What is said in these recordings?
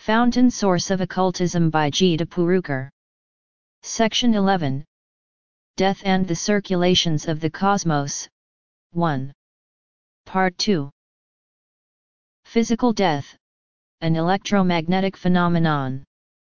Fountain Source of Occultism by G. de Purukar. Section 11. Death and the Circulations of the Cosmos. 1. Part 2. Physical death, an electromagnetic phenomenon.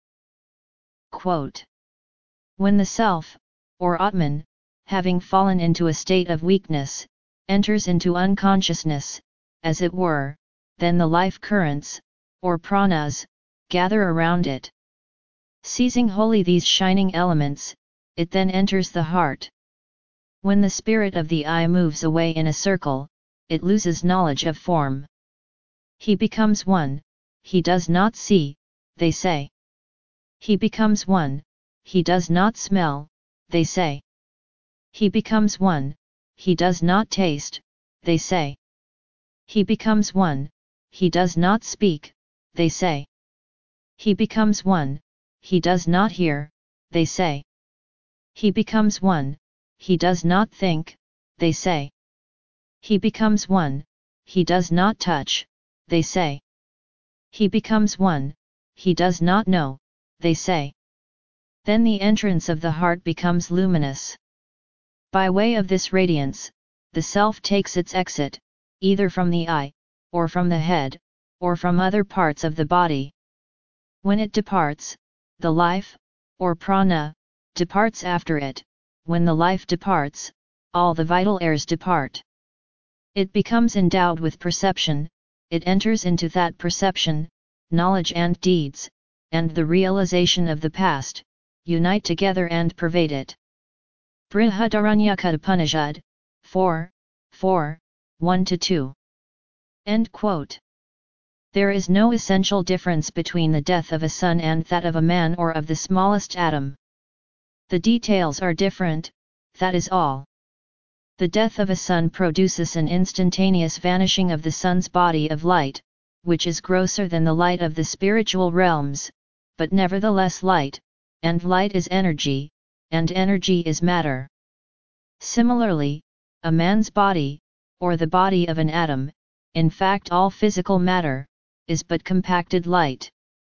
Quote. When the self, or Atman, having fallen into a state of weakness, enters into unconsciousness, as it were, then the life currents, or pranas, gather around it. Seizing wholly these shining elements, it then enters the heart. When the spirit of the eye moves away in a circle, it loses knowledge of form. He becomes one, he does not see, they say. He becomes one, he does not smell, they say. He becomes one, he does not taste, they say. He becomes one, he does not speak, they say. He becomes one, he does not hear, they say. He becomes one, he does not think, they say. He becomes one, he does not touch, they say. He becomes one, he does not know, they say. Then the entrance of the heart becomes luminous. By way of this radiance, the self takes its exit, either from the eye, or from the head, or from other parts of the body. When it departs, the life, or prana, departs after it. When the life departs, all the vital airs depart. It becomes endowed with perception, it enters into that perception, knowledge and deeds, and the realization of the past, unite together and pervade it. Brihadaranyaka Upanishad, 4, 1-2. End quote. There is no essential difference between the death of a son and that of a man or of the smallest atom. The details are different, that is all. The death of a son produces an instantaneous vanishing of the sun's body of light, which is grosser than the light of the spiritual realms, but nevertheless light, and light is energy, and energy is matter. Similarly, a man's body, or the body of an atom, in fact all physical matter, is but compacted light.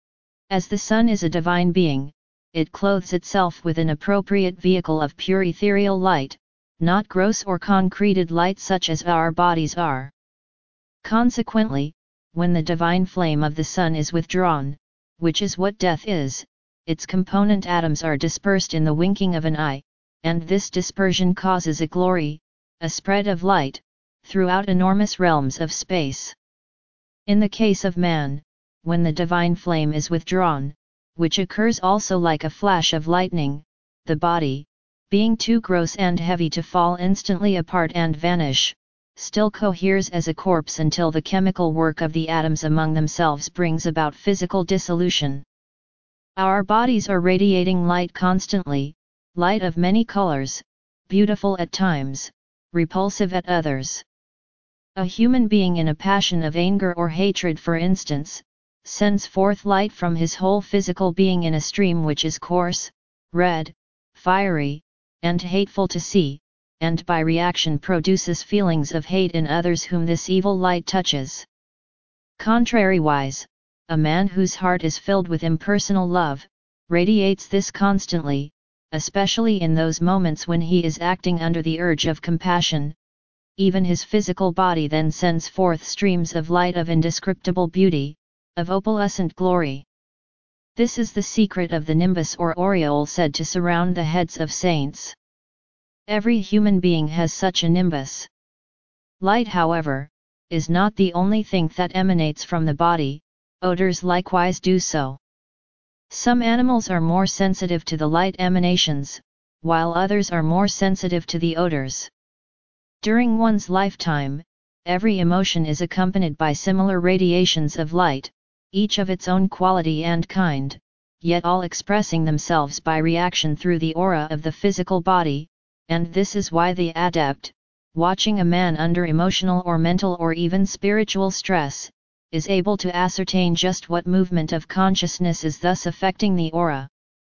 As the sun is a divine being, it clothes itself with an appropriate vehicle of pure ethereal light, not gross or concreted light such as our bodies are. Consequently, when the divine flame of the sun is withdrawn, which is what death is, its component atoms are dispersed in the winking of an eye, and this dispersion causes a glory, a spread of light, throughout enormous realms of space. In the case of man, when the divine flame is withdrawn, which occurs also like a flash of lightning, the body, being too gross and heavy to fall instantly apart and vanish, still coheres as a corpse until the chemical work of the atoms among themselves brings about physical dissolution. Our bodies are radiating light constantly, light of many colors, beautiful at times, repulsive at others. A human being in a passion of anger or hatred, for instance, sends forth light from his whole physical being in a stream which is coarse, red, fiery, and hateful to see, and by reaction produces feelings of hate in others whom this evil light touches. Contrariwise, a man whose heart is filled with impersonal love, radiates this constantly, especially in those moments when he is acting under the urge of compassion. Even his physical body then sends forth streams of light of indescribable beauty, of opalescent glory. This is the secret of the nimbus or aureole said to surround the heads of saints. Every human being has such a nimbus. Light, however, is not the only thing that emanates from the body, odors likewise do so. Some animals are more sensitive to the light emanations, while others are more sensitive to the odors. During one's lifetime, every emotion is accompanied by similar radiations of light, each of its own quality and kind, yet all expressing themselves by reaction through the aura of the physical body, and this is why the adept, watching a man under emotional or mental or even spiritual stress, is able to ascertain just what movement of consciousness is thus affecting the aura.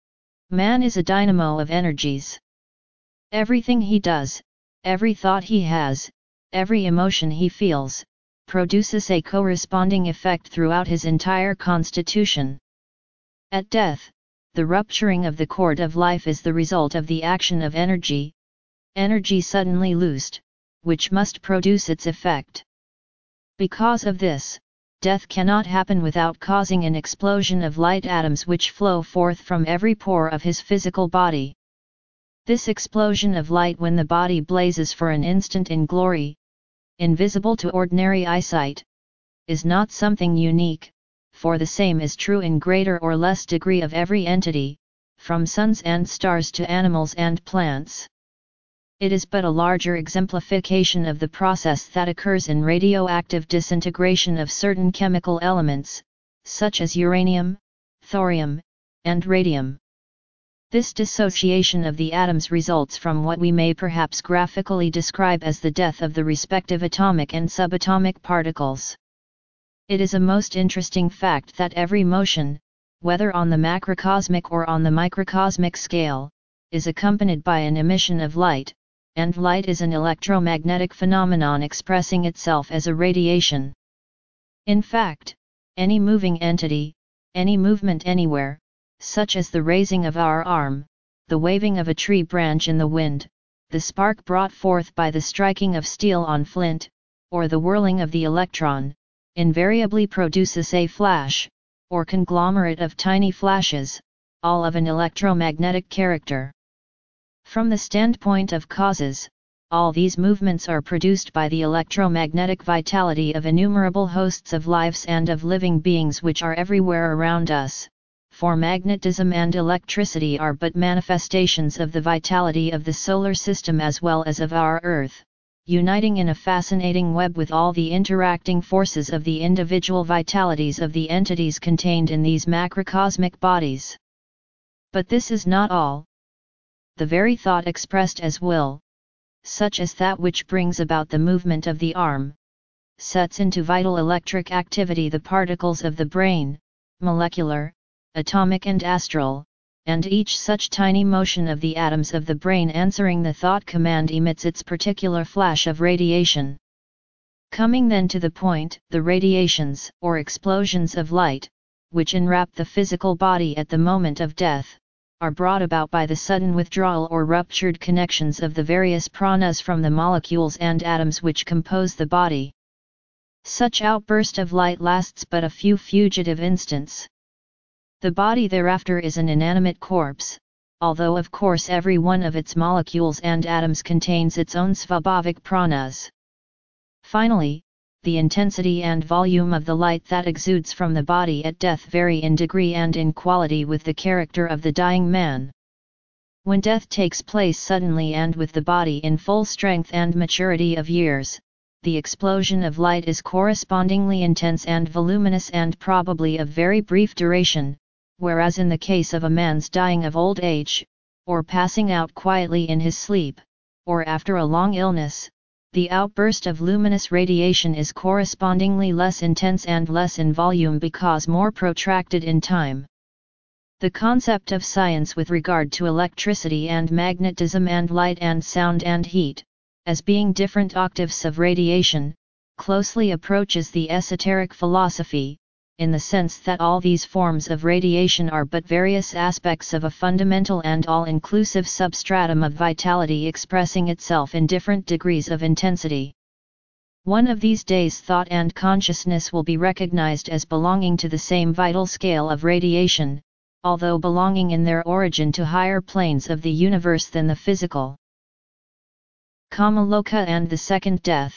Man is a dynamo of energies. Everything he does, every thought he has, every emotion he feels, produces a corresponding effect throughout his entire constitution. At death, the rupturing of the cord of life is the result of the action of energy suddenly loosed, which must produce its effect. Because of this, death cannot happen without causing an explosion of light atoms which flow forth from every pore of his physical body. This explosion of light, when the body blazes for an instant in glory, invisible to ordinary eyesight, is not something unique, for the same is true in greater or less degree of every entity, from suns and stars to animals and plants. It is but a larger exemplification of the process that occurs in radioactive disintegration of certain chemical elements, such as uranium, thorium, and radium. This dissociation of the atoms results from what we may perhaps graphically describe as the death of the respective atomic and subatomic particles. It is a most interesting fact that every motion, whether on the macrocosmic or on the microcosmic scale, is accompanied by an emission of light, and light is an electromagnetic phenomenon expressing itself as a radiation. In fact, any moving entity, any movement anywhere, such as the raising of our arm, the waving of a tree branch in the wind, the spark brought forth by the striking of steel on flint, or the whirling of the electron, invariably produces a flash, or conglomerate of tiny flashes, all of an electromagnetic character. From the standpoint of causes, all these movements are produced by the electromagnetic vitality of innumerable hosts of lives and of living beings which are everywhere around us, for magnetism and electricity are but manifestations of the vitality of the solar system as well as of our Earth, uniting in a fascinating web with all the interacting forces of the individual vitalities of the entities contained in these macrocosmic bodies. But this is not all. The very thought expressed as will, such as that which brings about the movement of the arm, sets into vital electric activity the particles of the brain, molecular, atomic and astral, and each such tiny motion of the atoms of the brain answering the thought command emits its particular flash of radiation. Coming then to the point, the radiations, or explosions of light, which enwrap the physical body at the moment of death, are brought about by the sudden withdrawal or ruptured connections of the various pranas from the molecules and atoms which compose the body. Such outburst of light lasts but a few fugitive instants. The body thereafter is an inanimate corpse, although of course every one of its molecules and atoms contains its own svabhavic pranas. Finally, the intensity and volume of the light that exudes from the body at death vary in degree and in quality with the character of the dying man. When death takes place suddenly and with the body in full strength and maturity of years, the explosion of light is correspondingly intense and voluminous and probably of very brief duration, whereas in the case of a man's dying of old age, or passing out quietly in his sleep, or after a long illness, the outburst of luminous radiation is correspondingly less intense and less in volume because more protracted in time. The concept of science with regard to electricity and magnetism and light and sound and heat, as being different octaves of radiation, closely approaches the esoteric philosophy, in the sense that all these forms of radiation are but various aspects of a fundamental and all-inclusive substratum of vitality expressing itself in different degrees of intensity. One of these days thought and consciousness will be recognized as belonging to the same vital scale of radiation, although belonging in their origin to higher planes of the universe than the physical. Kamaloka and the Second Death.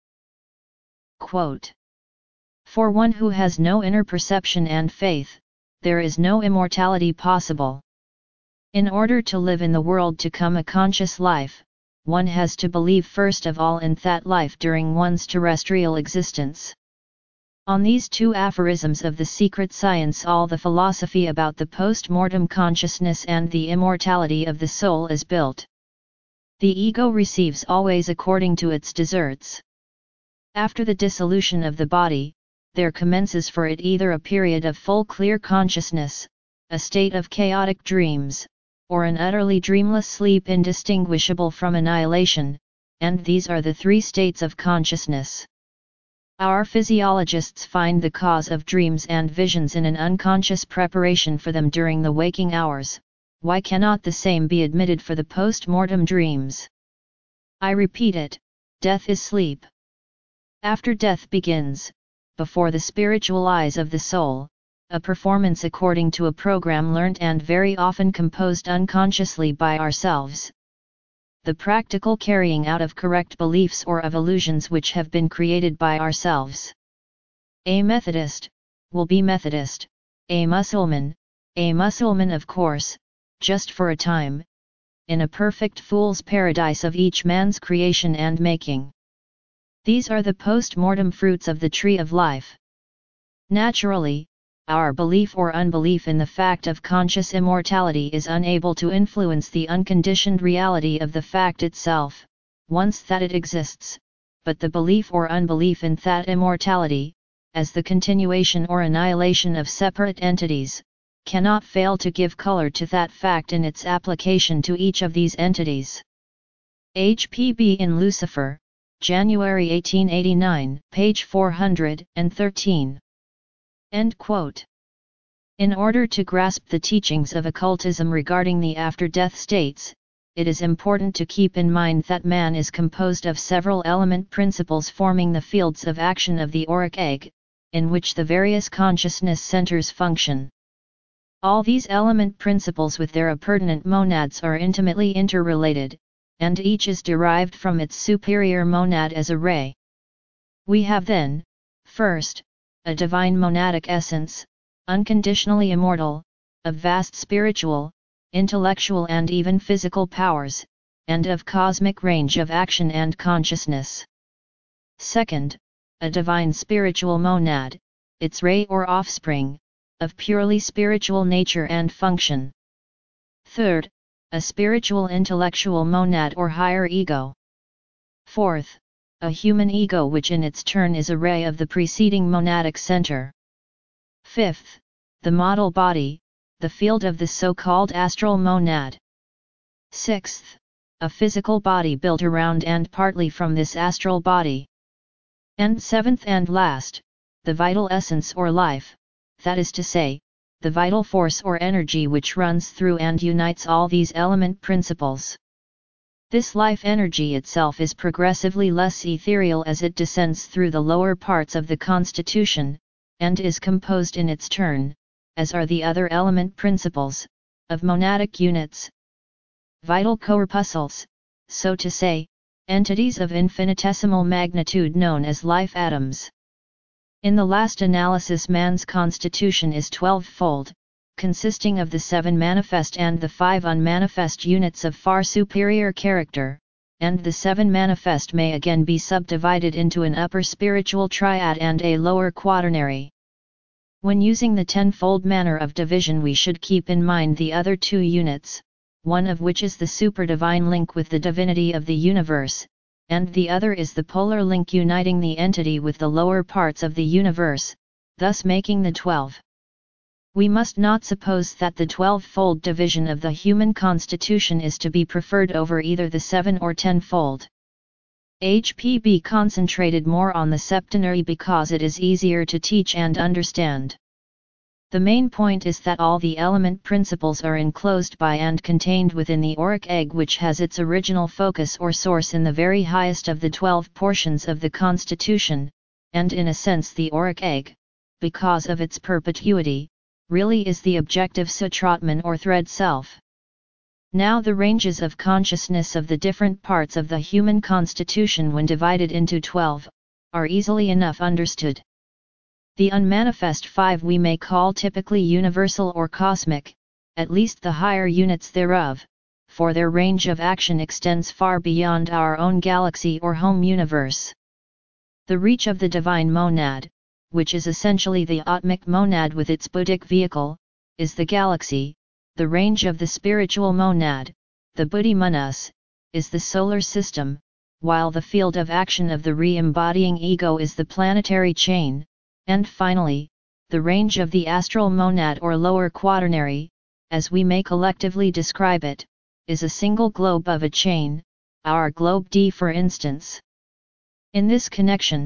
Quote, "For one who has no inner perception and faith, there is no immortality possible. In order to live in the world to come a conscious life, one has to believe first of all in that life during one's terrestrial existence." On these two aphorisms of the secret science all the philosophy about the post-mortem consciousness and the immortality of the soul is built. The ego receives always according to its deserts. After the dissolution of the body, there commences for it either a period of full clear consciousness, a state of chaotic dreams, or an utterly dreamless sleep indistinguishable from annihilation, and these are the three states of consciousness. Our physiologists find the cause of dreams and visions in an unconscious preparation for them during the waking hours. Why cannot the same be admitted for the post-mortem dreams? I repeat it, death is sleep. After death begins, before the spiritual eyes of the soul, a performance according to a program learnt and very often composed unconsciously by ourselves. The practical carrying out of correct beliefs or of illusions which have been created by ourselves. A Methodist will be Methodist, a Musulman of course, just for a time, in a perfect fool's paradise of each man's creation and making. These are the post-mortem fruits of the tree of life. Naturally, our belief or unbelief in the fact of conscious immortality is unable to influence the unconditioned reality of the fact itself, once that it exists, but the belief or unbelief in that immortality, as the continuation or annihilation of separate entities, cannot fail to give color to that fact in its application to each of these entities. H.P.B. in Lucifer, January 1889, page 413. End quote. In order to grasp the teachings of occultism regarding the after-death states, it is important to keep in mind that man is composed of several element principles forming the fields of action of the auric egg, in which the various consciousness centers function. All these element principles with their appurtenant monads are intimately interrelated, and each is derived from its superior monad as a ray. We have then, first, a divine monadic essence, unconditionally immortal, of vast spiritual, intellectual and even physical powers, and of cosmic range of action and consciousness. Second, a divine spiritual monad, its ray or offspring, of purely spiritual nature and function. Third, a spiritual intellectual monad or higher ego. Fourth, a human ego which in its turn is a ray of the preceding monadic center. Fifth, the model body, the field of the so-called astral monad. Sixth, a physical body built around and partly from this astral body. And seventh and last, the vital essence or life, that is to say, the vital force or energy which runs through and unites all these element principles. This life energy itself is progressively less ethereal as it descends through the lower parts of the constitution, and is composed in its turn, as are the other element principles, of monadic units. Vital corpuscles, so to say, entities of infinitesimal magnitude known as life atoms. In the last analysis man's constitution is 12-fold, consisting of the 7 manifest and the 5 unmanifest units of far superior character, and the 7 manifest may again be subdivided into an upper spiritual triad and a lower quaternary. When using the 10-fold manner of division we should keep in mind the other 2 units, one of which is the superdivine link with the divinity of the universe, and the other is the polar link uniting the entity with the lower parts of the universe, thus making the 12. We must not suppose that the 12-fold division of the human constitution is to be preferred over either the 7 or 10-fold. H.P.B. concentrated more on the septenary because it is easier to teach and understand. The main point is that all the element principles are enclosed by and contained within the auric egg, which has its original focus or source in the very highest of the 12 portions of the constitution, and in a sense the auric egg, because of its perpetuity, really is the objective Sutrotman or thread self. Now the ranges of consciousness of the different parts of the human constitution when divided into 12, are easily enough understood. The unmanifest 5 we may call typically universal or cosmic, at least the higher units thereof, for their range of action extends far beyond our own galaxy or home universe. The reach of the divine monad, which is essentially the Atmic monad with its Buddhic vehicle, is the galaxy. The range of the spiritual monad, the Buddhi Manas, is the solar system, while the field of action of the re-embodying ego is the planetary chain, and finally, the range of the astral monad or lower quaternary, as we may collectively describe it, is a single globe of a chain, our globe D for instance. In this connection,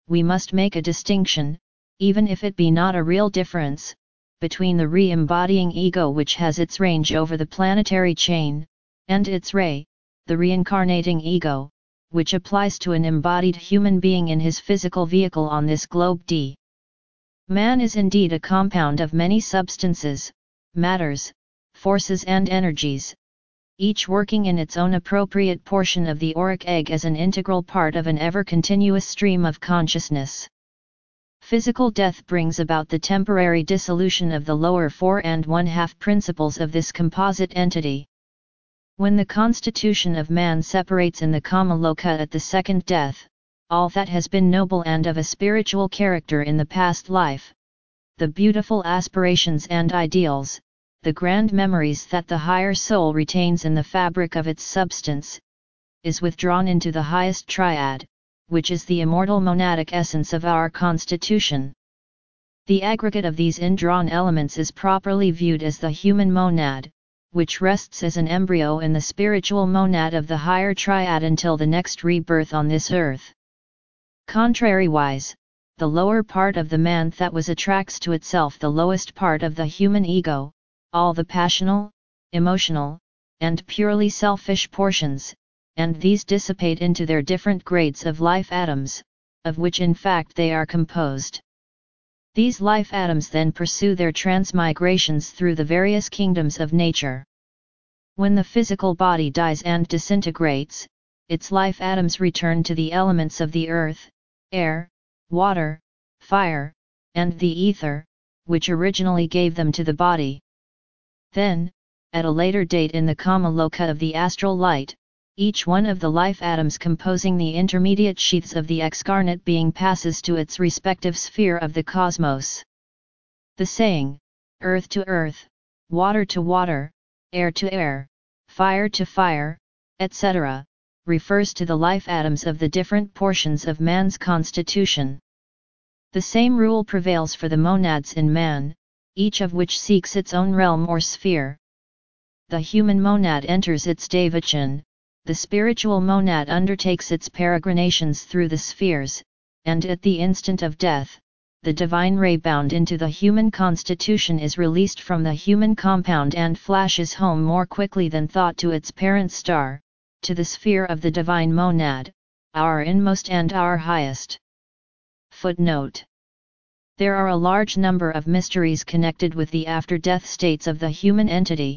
we must make a distinction, even if it be not a real difference, between the re-embodying ego which has its range over the planetary chain, and its ray, the reincarnating ego, which applies to an embodied human being in his physical vehicle on this globe D. Man is indeed a compound of many substances, matters, forces and energies, each working in its own appropriate portion of the auric egg as an integral part of an ever-continuous stream of consciousness. Physical death brings about the temporary dissolution of the lower 4½ principles of this composite entity. When the constitution of man separates in the Kamaloka at the second death, all that has been noble and of a spiritual character in the past life, the beautiful aspirations and ideals, the grand memories that the higher soul retains in the fabric of its substance, is withdrawn into the highest triad, which is the immortal monadic essence of our constitution. The aggregate of these indrawn elements is properly viewed as the human monad, which rests as an embryo in the spiritual monad of the higher triad until the next rebirth on this earth. Contrariwise, the lower part of the man that was attracts to itself the lowest part of the human ego, all the passional, emotional, and purely selfish portions, and these dissipate into their different grades of life atoms, of which in fact they are composed. These life atoms then pursue their transmigrations through the various kingdoms of nature. When the physical body dies and disintegrates, its life atoms return to the elements of the earth, air, water, fire, and the ether, which originally gave them to the body. Then, at a later date in the Kamaloka of the astral light, each one of the life atoms composing the intermediate sheaths of the excarnate being passes to its respective sphere of the cosmos. The saying, earth to earth, water to water, air to air, fire to fire, etc., refers to the life atoms of the different portions of man's constitution. The same rule prevails for the monads in man, each of which seeks its own realm or sphere. The human monad enters its devachan, the spiritual monad undertakes its peregrinations through the spheres, and at the instant of death, the divine ray bound into the human constitution is released from the human compound and flashes home more quickly than thought to its parent star, to the sphere of the divine monad, our inmost and our highest. Footnote: there are a large number of mysteries connected with the after-death states of the human entity.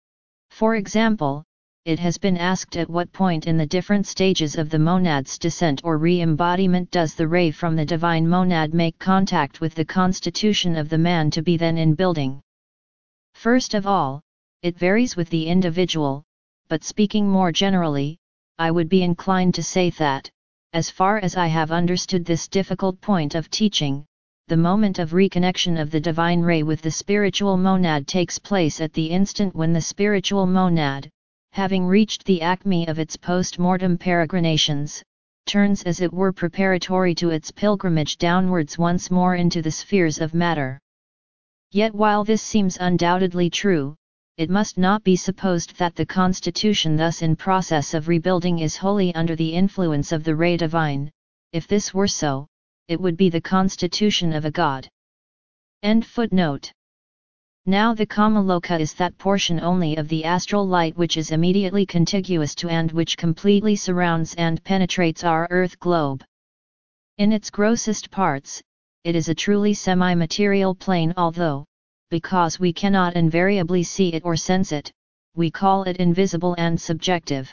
For example, it has been asked at what point in the different stages of the monad's descent or re-embodiment does the ray from the divine monad make contact with the constitution of the man to be then in building. First of all, it varies with the individual, but speaking more generally, I would be inclined to say that, as far as I have understood this difficult point of teaching, the moment of reconnection of the divine ray with the spiritual monad takes place at the instant when the spiritual monad, having reached the acme of its post-mortem peregrinations, turns as it were preparatory to its pilgrimage downwards once more into the spheres of matter. Yet while this seems undoubtedly true, it must not be supposed that the constitution thus in process of rebuilding is wholly under the influence of the ray divine. If this were so, it would be the constitution of a god. End footnote. Now the Kamaloka is that portion only of the astral light which is immediately contiguous to and which completely surrounds and penetrates our earth globe. In its grossest parts, it is a truly semi-material plane, although, because we cannot invariably see it or sense it, we call it invisible and subjective.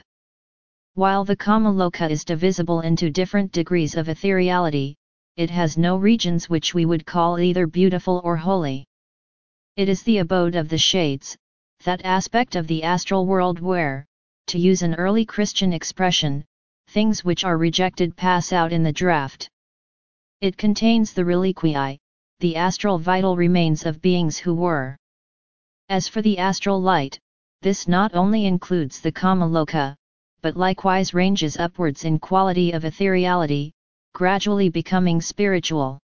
While the Kamaloka is divisible into different degrees of ethereality, it has no regions which we would call either beautiful or holy. It is the abode of the shades, that aspect of the astral world where, to use an early Christian expression, things which are rejected pass out in the draft. It contains the reliquiae, the astral vital remains of beings who were. As for the astral light, this not only includes the Kamaloka, but likewise ranges upwards in quality of ethereality, gradually becoming spiritual.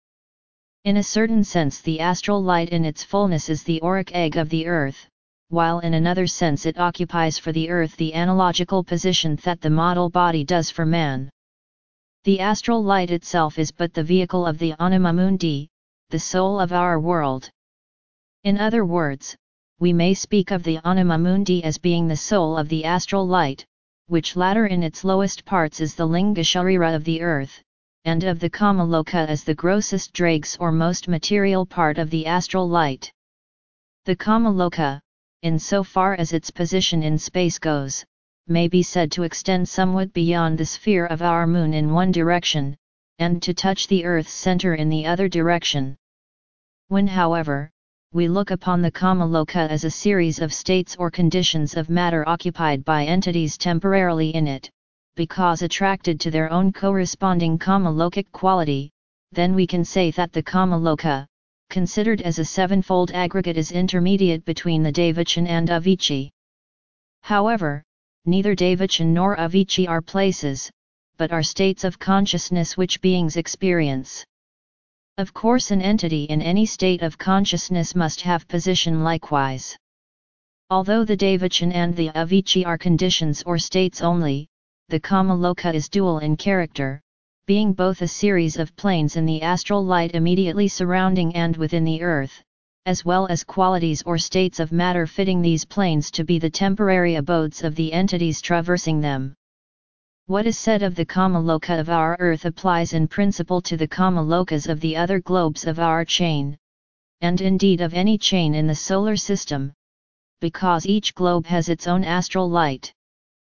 In a certain sense the astral light in its fullness is the auric egg of the earth, while in another sense it occupies for the earth the analogical position that the model body does for man. The astral light itself is but the vehicle of the anima mundi, the soul of our world. In other words, we may speak of the anima mundi as being the soul of the astral light, which latter in its lowest parts is the linga sharira of the earth, and of the kamaloka as the grossest dregs or most material part of the astral light. The kamaloka, in so far as its position in space goes, may be said to extend somewhat beyond the sphere of our moon in one direction, and to touch the Earth's center in the other direction. When, however, we look upon the kamaloka as a series of states or conditions of matter occupied by entities temporarily in it, because attracted to their own corresponding kamalokic quality, then we can say that the kamaloka, considered as a sevenfold aggregate, is intermediate between the Devachan and Avicii. However, neither Devachan nor Avicii are places, but are states of consciousness which beings experience. Of course, an entity in any state of consciousness must have position likewise. Although the Devachan and the Avicii are conditions or states only, the kamaloka is dual in character, being both a series of planes in the astral light immediately surrounding and within the earth, as well as qualities or states of matter fitting these planes to be the temporary abodes of the entities traversing them. What is said of the kamaloka of our earth applies in principle to the kamalokas of the other globes of our chain, and indeed of any chain in the solar system, because each globe has its own astral light.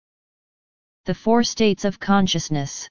The four states of consciousness.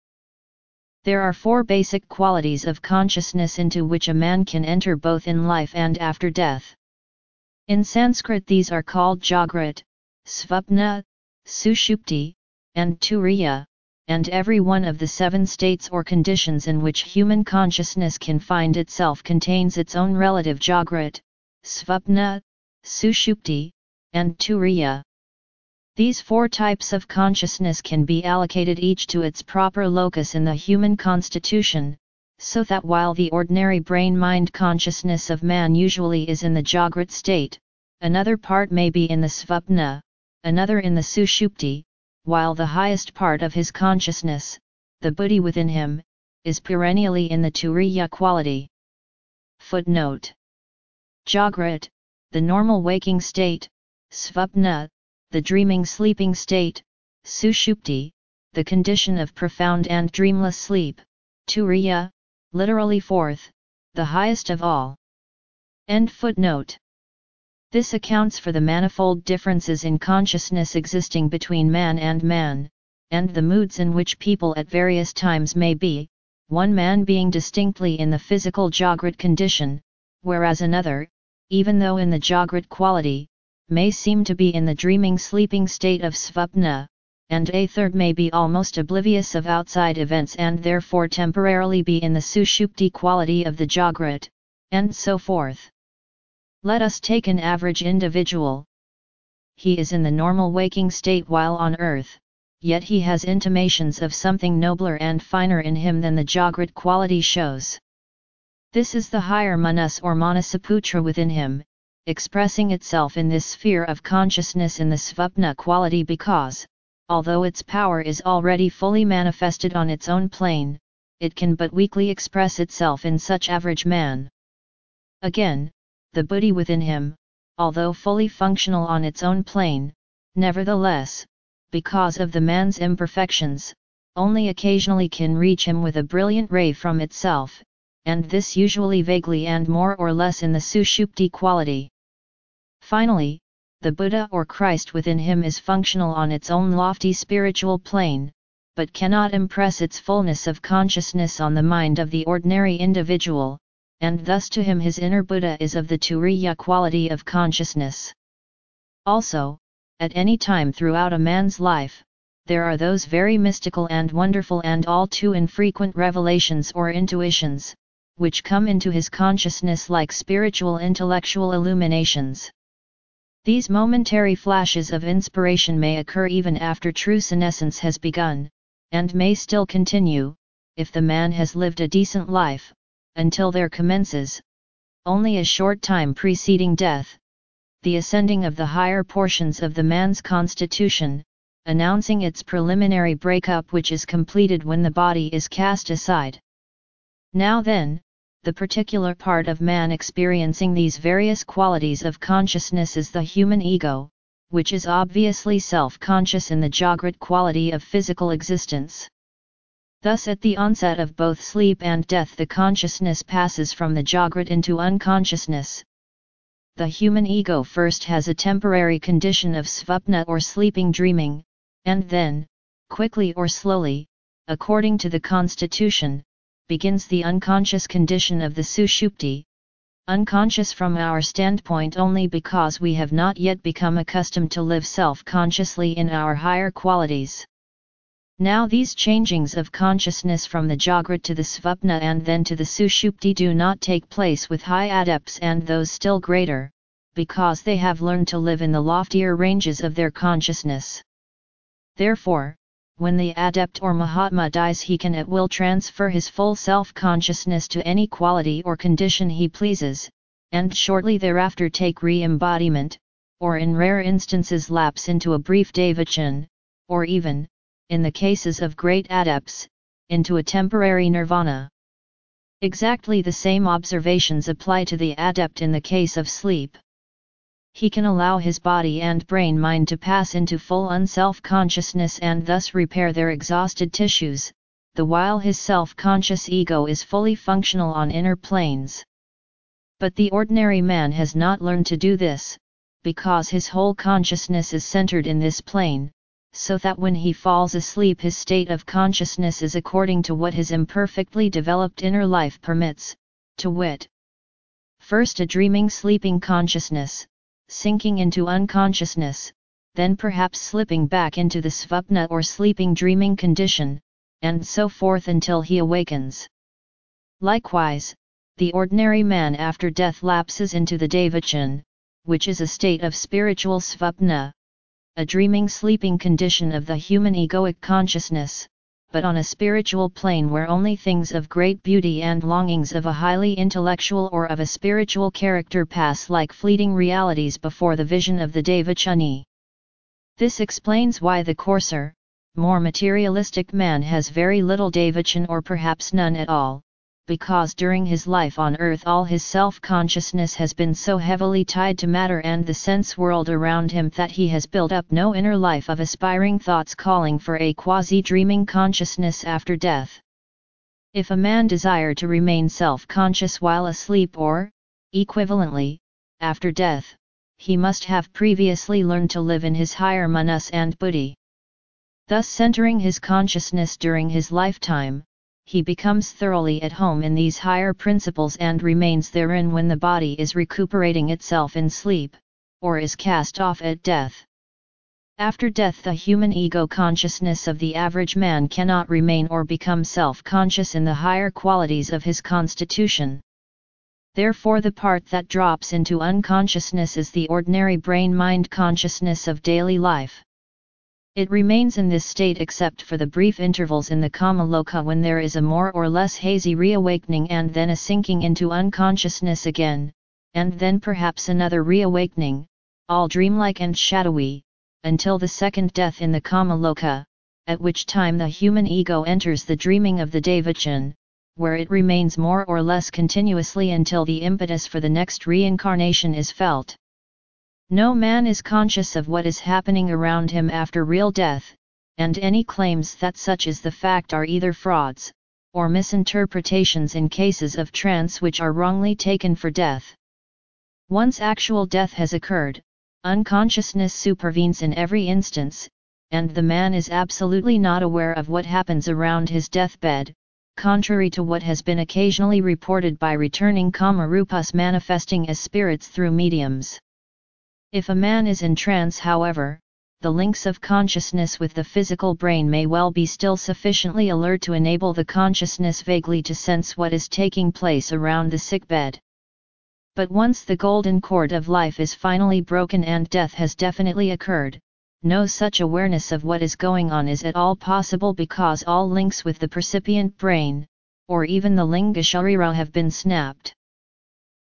There are four basic qualities of consciousness into which a man can enter both in life and after death. In Sanskrit these are called Jagrat, Svapna, Sushupti, and Turiya, and every one of the seven states or conditions in which human consciousness can find itself contains its own relative Jagrat, Svapna, Sushupti, and Turiya. These four types of consciousness can be allocated each to its proper locus in the human constitution, so that while the ordinary brain-mind consciousness of man usually is in the Jagrat state, another part may be in the Svapna, another in the Sushupti, while the highest part of his consciousness, the buddhi within him, is perennially in the Turiya quality. Footnote: Jagrat, the normal waking state; Svapna, the dreaming sleeping state; Sushupti, the condition of profound and dreamless sleep; Turiya, literally fourth, the highest of all. End footnote. This accounts for the manifold differences in consciousness existing between man, and the moods in which people at various times may be, one man being distinctly in the physical Jagrat condition, whereas another, even though in the Jagrat quality, may seem to be in the dreaming sleeping state of Svapna, and a third may be almost oblivious of outside events and therefore temporarily be in the Sushupti quality of the Jagrat, and so forth. Let us take an average individual. He is in the normal waking state while on earth, yet he has intimations of something nobler and finer in him than the Jagrat quality shows. This is the higher manas or manasaputra within him, expressing itself in this sphere of consciousness in the Svapna quality because, although its power is already fully manifested on its own plane, it can but weakly express itself in such average man. Again, the buddhi within him, although fully functional on its own plane, nevertheless, because of the man's imperfections, only occasionally can reach him with a brilliant ray from itself, and this usually vaguely and more or less in the Sushupti quality. Finally, the Buddha or Christ within him is functional on its own lofty spiritual plane, but cannot impress its fullness of consciousness on the mind of the ordinary individual, and thus to him his inner Buddha is of the Turiya quality of consciousness. Also, at any time throughout a man's life, there are those very mystical and wonderful and all too infrequent revelations or intuitions, which come into his consciousness like spiritual intellectual illuminations. These momentary flashes of inspiration may occur even after true senescence has begun, and may still continue, if the man has lived a decent life, until there commences, only a short time preceding death, the ascending of the higher portions of the man's constitution, announcing its preliminary breakup, which is completed when the body is cast aside. Now then, the particular part of man experiencing these various qualities of consciousness is the human ego, which is obviously self-conscious in the Jagrat quality of physical existence. Thus at the onset of both sleep and death the consciousness passes from the Jagrat into unconsciousness. The human ego first has a temporary condition of svapna or sleeping dreaming, and then, quickly or slowly, according to the constitution, begins the unconscious condition of the sushupti, unconscious from our standpoint only because we have not yet become accustomed to live self-consciously in our higher qualities. Now these changings of consciousness from the Jagrat to the Svapna and then to the Sushupti do not take place with high adepts and those still greater, because they have learned to live in the loftier ranges of their consciousness. Therefore, when the adept or Mahatma dies, he can at will transfer his full self-consciousness to any quality or condition he pleases, and shortly thereafter take re-embodiment, or in rare instances lapse into a brief devachan, or even, in the cases of great adepts, into a temporary nirvana. Exactly the same observations apply to the adept in the case of sleep. He can allow his body and brain-mind to pass into full unself-consciousness and thus repair their exhausted tissues, the while his self-conscious ego is fully functional on inner planes. But the ordinary man has not learned to do this, because his whole consciousness is centered in this plane, so that when he falls asleep his state of consciousness is according to what his imperfectly developed inner life permits, to wit, first a dreaming sleeping consciousness, sinking into unconsciousness, then perhaps slipping back into the svapna or sleeping dreaming condition, and so forth until he awakens. Likewise, the ordinary man after death lapses into the devachan, which is a state of spiritual svapna, a dreaming sleeping condition of the human egoic consciousness, but on a spiritual plane where only things of great beauty and longings of a highly intellectual or of a spiritual character pass like fleeting realities before the vision of the devachani. This explains why the coarser, more materialistic man has very little devachan or perhaps none at all, because during his life on earth all his self-consciousness has been so heavily tied to matter and the sense world around him that he has built up no inner life of aspiring thoughts calling for a quasi-dreaming consciousness after death. If a man desire to remain self-conscious while asleep or, equivalently, after death, he must have previously learned to live in his higher manas and buddhi. Thus centering his consciousness during his lifetime, he becomes thoroughly at home in these higher principles and remains therein when the body is recuperating itself in sleep, or is cast off at death. After death the human ego consciousness of the average man cannot remain or become self-conscious in the higher qualities of his constitution. Therefore the part that drops into unconsciousness is the ordinary brain-mind consciousness of daily life. It remains in this state except for the brief intervals in the Kamaloka when there is a more or less hazy reawakening and then a sinking into unconsciousness again, and then perhaps another reawakening, all dreamlike and shadowy, until the second death in the Kamaloka, at which time the human ego enters the dreaming of the devachan, where it remains more or less continuously until the impetus for the next reincarnation is felt. No man is conscious of what is happening around him after real death, and any claims that such is the fact are either frauds, or misinterpretations in cases of trance which are wrongly taken for death. Once actual death has occurred, unconsciousness supervenes in every instance, and the man is absolutely not aware of what happens around his deathbed, contrary to what has been occasionally reported by returning Kamarupas manifesting as spirits through mediums. If a man is in trance, however, the links of consciousness with the physical brain may well be still sufficiently alert to enable the consciousness vaguely to sense what is taking place around the sickbed. But once the golden cord of life is finally broken and death has definitely occurred, no such awareness of what is going on is at all possible because all links with the percipient brain, or even the linga sharira have been snapped.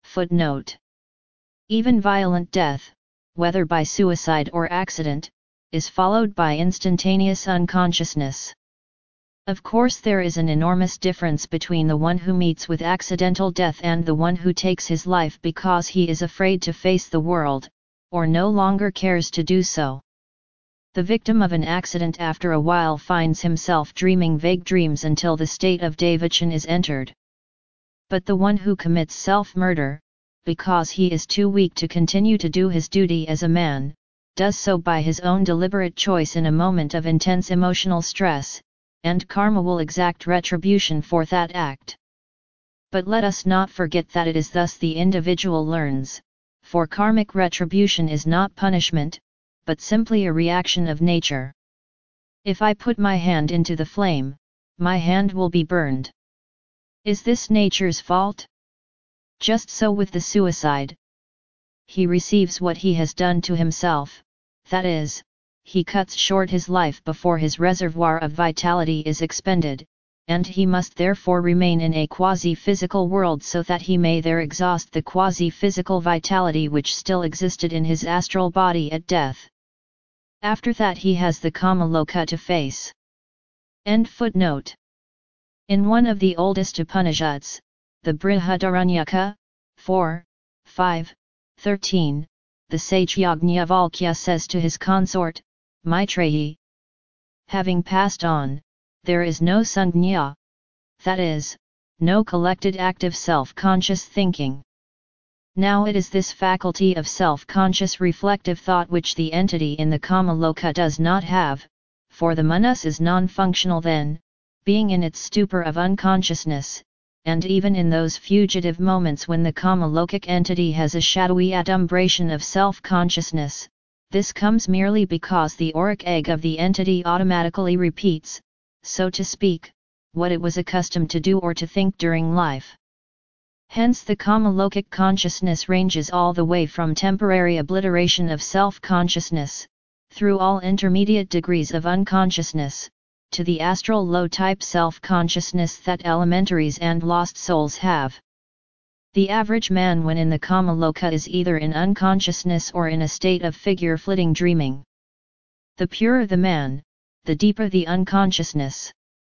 Footnote. Even violent death, whether by suicide or accident, is followed by instantaneous unconsciousness. Of course, there is an enormous difference between the one who meets with accidental death and the one who takes his life because he is afraid to face the world, or no longer cares to do so. The victim of an accident after a while finds himself dreaming vague dreams until the state of devachan is entered. But the one who commits self-murder, because he is too weak to continue to do his duty as a man, does so by his own deliberate choice in a moment of intense emotional stress, and karma will exact retribution for that act. But let us not forget that it is thus the individual learns, for karmic retribution is not punishment, but simply a reaction of nature. If I put my hand into the flame, my hand will be burned. Is this nature's fault? Just so with the suicide. He receives what he has done to himself, that is, he cuts short his life before his reservoir of vitality is expended, and he must therefore remain in a quasi-physical world so that he may there exhaust the quasi-physical vitality which still existed in his astral body at death. After that he has the Kamaloka to face. End footnote. In one of the oldest Upanishads, the Brihadaranyaka, 4, 5, 13, the sage Yajnavalkya says to his consort, Maitreyi, having passed on, there is no sangnya, that is, no collected active self-conscious thinking. Now it is this faculty of self-conscious reflective thought which the entity in the Kamaloka does not have, for the manas is non-functional then, being in its stupor of unconsciousness, and even in those fugitive moments when the Kamalokic entity has a shadowy adumbration of self-consciousness, this comes merely because the auric egg of the entity automatically repeats, so to speak, what it was accustomed to do or to think during life. Hence the Kamalokic consciousness ranges all the way from temporary obliteration of self-consciousness, through all intermediate degrees of unconsciousness, to the astral low-type self-consciousness that elementaries and lost souls have. The average man when in the Kamaloka is either in unconsciousness or in a state of figure-flitting dreaming. The purer the man, the deeper the unconsciousness.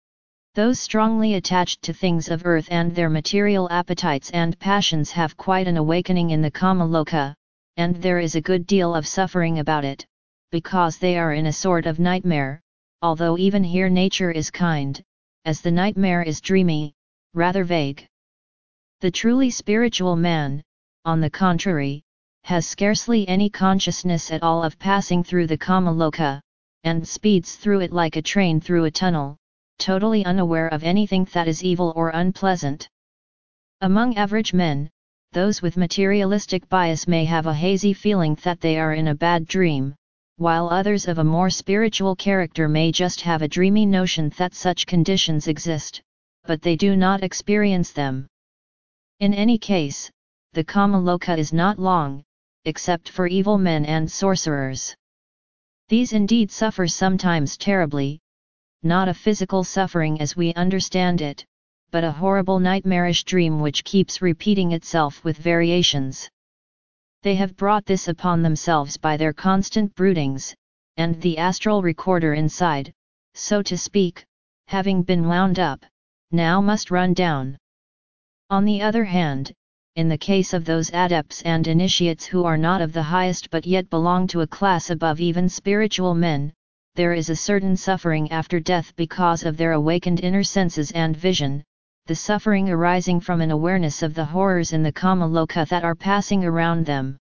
Those strongly attached to things of earth and their material appetites and passions have quite an awakening in the Kamaloka, and there is a good deal of suffering about it, because they are in a sort of nightmare, although even here nature is kind, as the nightmare is dreamy, rather vague. The truly spiritual man, on the contrary, has scarcely any consciousness at all of passing through the Kamaloka, and speeds through it like a train through a tunnel, totally unaware of anything that is evil or unpleasant. Among average men, those with materialistic bias may have a hazy feeling that they are in a bad dream, while others of a more spiritual character may just have a dreamy notion that such conditions exist, but they do not experience them. In any case, the Kamaloka is not long, except for evil men and sorcerers. These indeed suffer sometimes terribly, not a physical suffering as we understand it, but a horrible nightmarish dream which keeps repeating itself with variations. They have brought this upon themselves by their constant broodings, and the astral recorder inside, so to speak, having been wound up, now must run down. On the other hand, in the case of those adepts and initiates who are not of the highest but yet belong to a class above even spiritual men, there is a certain suffering after death because of their awakened inner senses and vision, the suffering arising from an awareness of the horrors in the Kamaloka that are passing around them.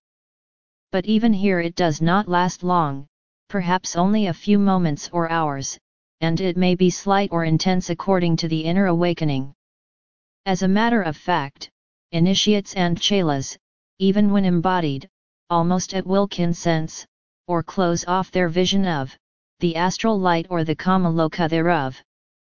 But even here it does not last long, perhaps only a few moments or hours, and it may be slight or intense according to the inner awakening. As a matter of fact, initiates and chelas, even when embodied, almost at will can sense, or close off their vision of, the astral light or the Kamaloka thereof.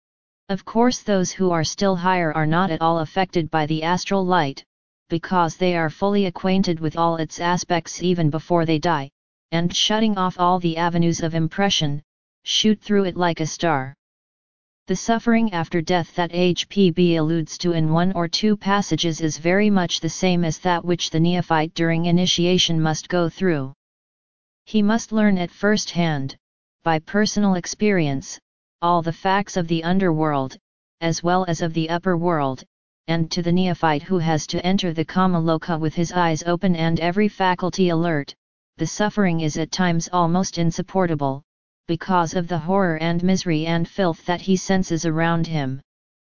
Of course those who are still higher are not at all affected by the astral light, because they are fully acquainted with all its aspects even before they die, and shutting off all the avenues of impression, shoot through it like a star. The suffering after death that HPB alludes to in one or two passages is very much the same as that which the neophyte during initiation must go through. He must learn at first hand, by personal experience, all the facts of the underworld, as well as of the upper world, and to the neophyte who has to enter the Kamaloka with his eyes open and every faculty alert, the suffering is at times almost insupportable, because of the horror and misery and filth that he senses around him.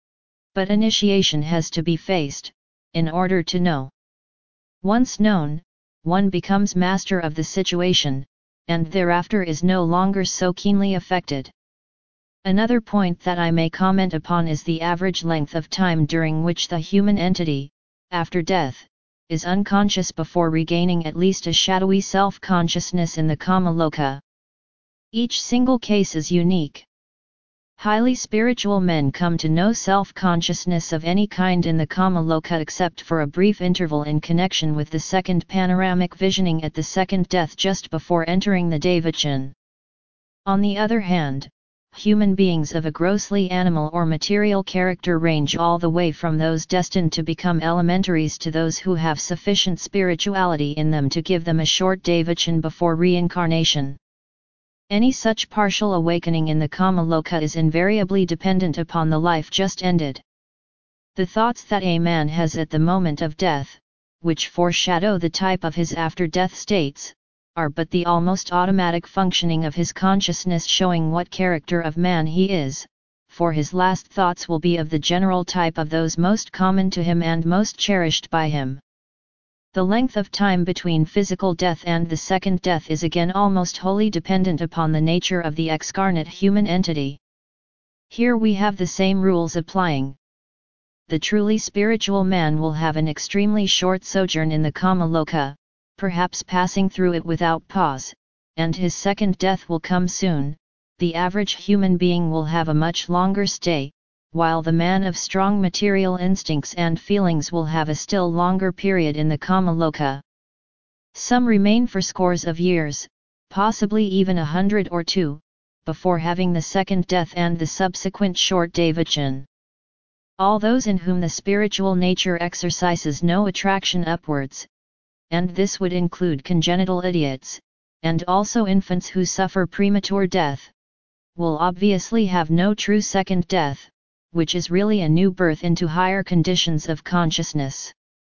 But initiation has to be faced, in order to know. Once known, one becomes master of the situation, and thereafter is no longer so keenly affected. Another point that I may comment upon is the average length of time during which the human entity, after death, is unconscious before regaining at least a shadowy self-consciousness in the Kamaloka. Each single case is unique. Highly spiritual men come to no self-consciousness of any kind in the Kamaloka except for a brief interval in connection with the second panoramic visioning at the second death just before entering the Devachan. On the other hand, human beings of a grossly animal or material character range all the way from those destined to become elementaries to those who have sufficient spirituality in them to give them a short Devachan before reincarnation. Any such partial awakening in the Kamaloka is invariably dependent upon the life just ended. The thoughts that a man has at the moment of death, which foreshadow the type of his after-death states, are but the almost automatic functioning of his consciousness showing what character of man he is, for his last thoughts will be of the general type of those most common to him and most cherished by him. The length of time between physical death and the second death is again almost wholly dependent upon the nature of the excarnate human entity. Here we have the same rules applying. The truly spiritual man will have an extremely short sojourn in the Kamaloka, perhaps passing through it without pause, and his second death will come soon. The average human being will have a much longer stay, while the man of strong material instincts and feelings will have a still longer period in the Kamaloka. Some remain for scores of years, possibly even 100 or 2, before having the second death and the subsequent short Devachan. All those in whom the spiritual nature exercises no attraction upwards, and this would include congenital idiots, and also infants who suffer premature death, will obviously have no true second death, which is really a new birth into higher conditions of consciousness.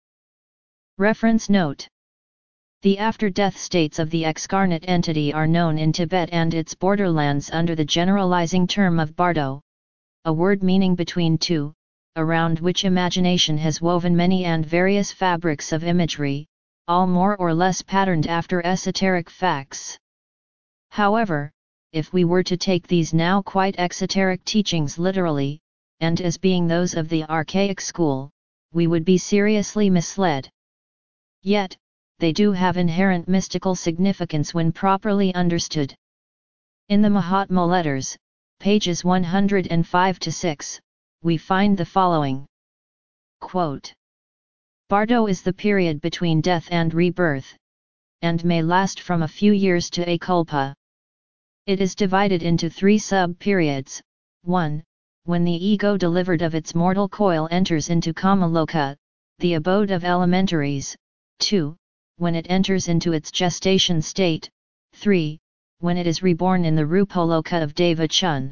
Reference note: the after-death states of the excarnate entity are known in Tibet and its borderlands under the generalizing term of bardo, a word meaning between two, around which imagination has woven many and various fabrics of imagery, all more or less patterned after esoteric facts. However, if we were to take these now quite exoteric teachings literally, and as being those of the archaic school, we would be seriously misled. Yet, they do have inherent mystical significance when properly understood. In the Mahatma Letters, pages 105-6, we find the following. Quote, Bardo is the period between death and rebirth, and may last from a few years to a kalpa. It is divided into 3 sub-periods. 1. When the ego delivered of its mortal coil enters into Kamaloka, the abode of elementaries. 2. When it enters into its gestation state. 3. When it is reborn in the Rupaloka of Devachan.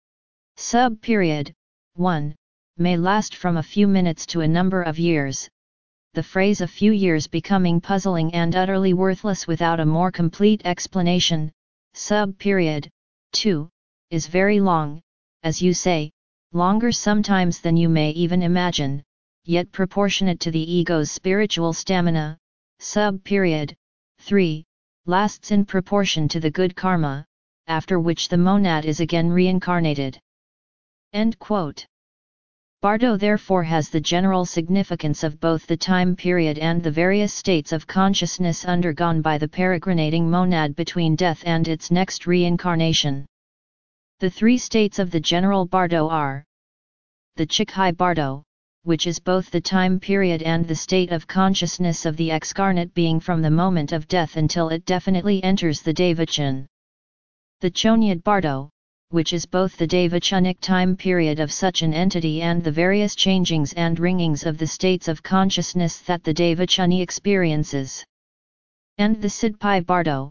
Sub-period 1. May last from a few minutes to a number of years. The phrase a few years becoming puzzling and utterly worthless without a more complete explanation. Sub-period 2 is very long, as you say, longer sometimes than you may even imagine, yet proportionate to the ego's spiritual stamina. Sub-period 3 lasts in proportion to the good karma, after which the monad is again reincarnated. End quote. Bardo therefore has the general significance of both the time period and the various states of consciousness undergone by the peregrinating monad between death and its next reincarnation. The 3 states of the general Bardo are the Chikhai Bardo, which is both the time period and the state of consciousness of the excarnate being from the moment of death until it definitely enters the Devachan. The Chonyad Bardo, which is both the Devachanic time period of such an entity and the various changings and ringings of the states of consciousness that the Devachani experiences. And the Sidpai Bardo,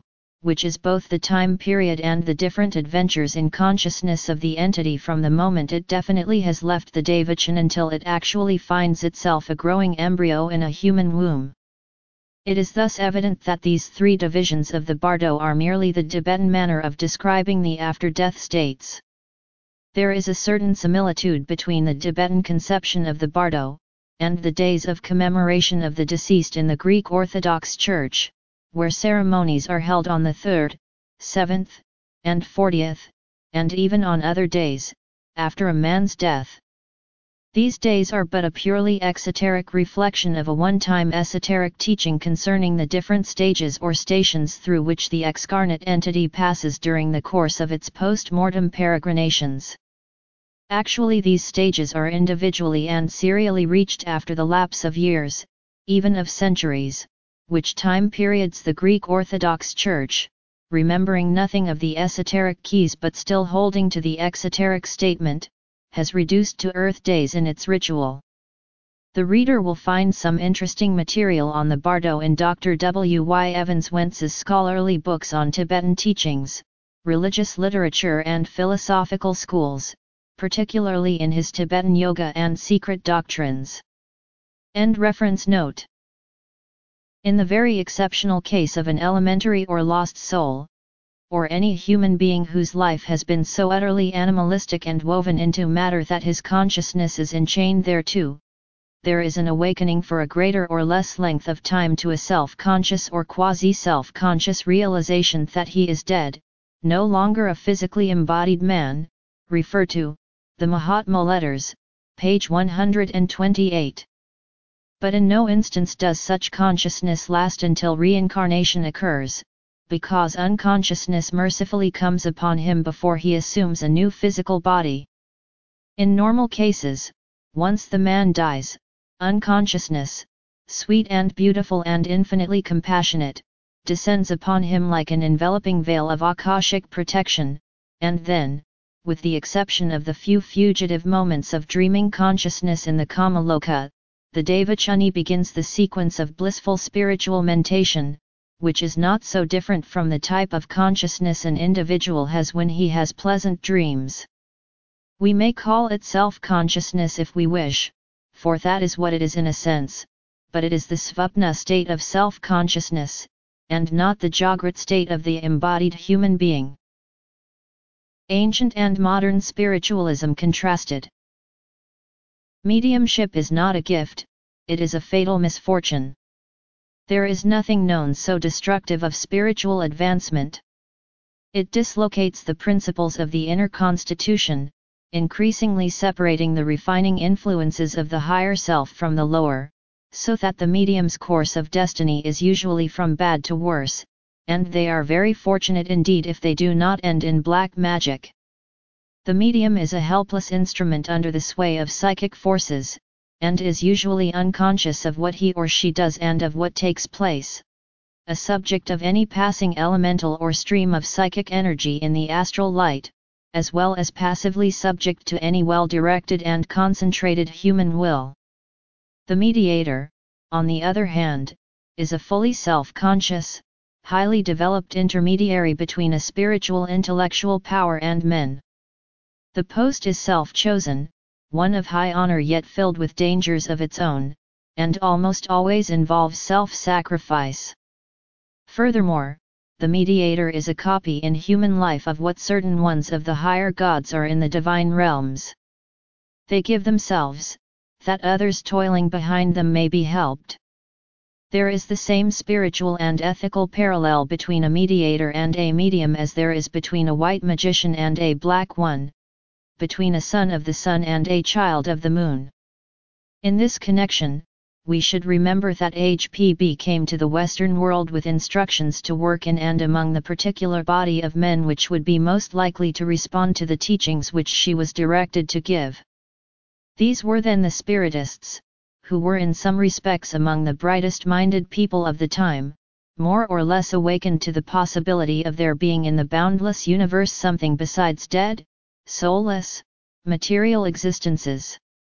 which is both the time period and the different adventures in consciousness of the entity from the moment it definitely has left the Devachan until it actually finds itself a growing embryo in a human womb. It is thus evident that these three divisions of the Bardo are merely the Tibetan manner of describing the after-death states. There is a certain similitude between the Tibetan conception of the Bardo, and the days of commemoration of the deceased in the Greek Orthodox Church, where ceremonies are held on the 3rd, 7th, and 40th, and even on other days, after a man's death. These days are but a purely exoteric reflection of a one-time esoteric teaching concerning the different stages or stations through which the excarnate entity passes during the course of its post-mortem peregrinations. Actually, these stages are individually and serially reached after the lapse of years, even of centuries, which time periods the Greek Orthodox Church, remembering nothing of the esoteric keys but still holding to the exoteric statement, has reduced to earth days in its ritual. The reader will find some interesting material on the Bardo in Dr. W. Y. Evans Wentz's scholarly books on Tibetan teachings, religious literature and philosophical schools, particularly in his Tibetan Yoga and Secret Doctrines. End reference note. In the very exceptional case of an elementary or lost soul, or any human being whose life has been so utterly animalistic and woven into matter that his consciousness is enchained thereto, there is an awakening for a greater or less length of time to a self-conscious or quasi-self-conscious realization that he is dead, no longer a physically embodied man, refer to the Mahatma Letters, page 128. But in no instance does such consciousness last until reincarnation occurs, because unconsciousness mercifully comes upon him before he assumes a new physical body. In normal cases, once the man dies, unconsciousness, sweet and beautiful and infinitely compassionate, descends upon him like an enveloping veil of akashic protection, and then, with the exception of the few fugitive moments of dreaming consciousness in the Kamaloka, the Devachani begins the sequence of blissful spiritual mentation, which is not so different from the type of consciousness an individual has when he has pleasant dreams. We may call it self-consciousness if we wish, for that is what it is in a sense, but it is the svapna state of self-consciousness, and not the jagrat state of the embodied human being. Ancient and modern spiritualism contrasted. Mediumship is not a gift, it is a fatal misfortune. There is nothing known so destructive of spiritual advancement. It dislocates the principles of the inner constitution, increasingly separating the refining influences of the higher self from the lower, so that the medium's course of destiny is usually from bad to worse, and they are very fortunate indeed if they do not end in black magic. The medium is a helpless instrument under the sway of psychic forces, and is usually unconscious of what he or she does and of what takes place. A subject of any passing elemental or stream of psychic energy in the astral light, as well as passively subject to any well-directed and concentrated human will. The mediator, on the other hand, is a fully self-conscious, highly developed intermediary between a spiritual intellectual power and men. The post is self-chosen, one of high honor yet filled with dangers of its own, and almost always involves self-sacrifice. Furthermore, the mediator is a copy in human life of what certain ones of the higher gods are in the divine realms. They give themselves, that others toiling behind them may be helped. There is the same spiritual and ethical parallel between a mediator and a medium as there is between a white magician and a black one, between a son of the sun and a child of the moon. In this connection, we should remember that HPB came to the Western world with instructions to work in and among the particular body of men which would be most likely to respond to the teachings which she was directed to give. These were then the Spiritists, who were in some respects among the brightest-minded people of the time, more or less awakened to the possibility of there being in the boundless universe something besides dead, soulless, material existences.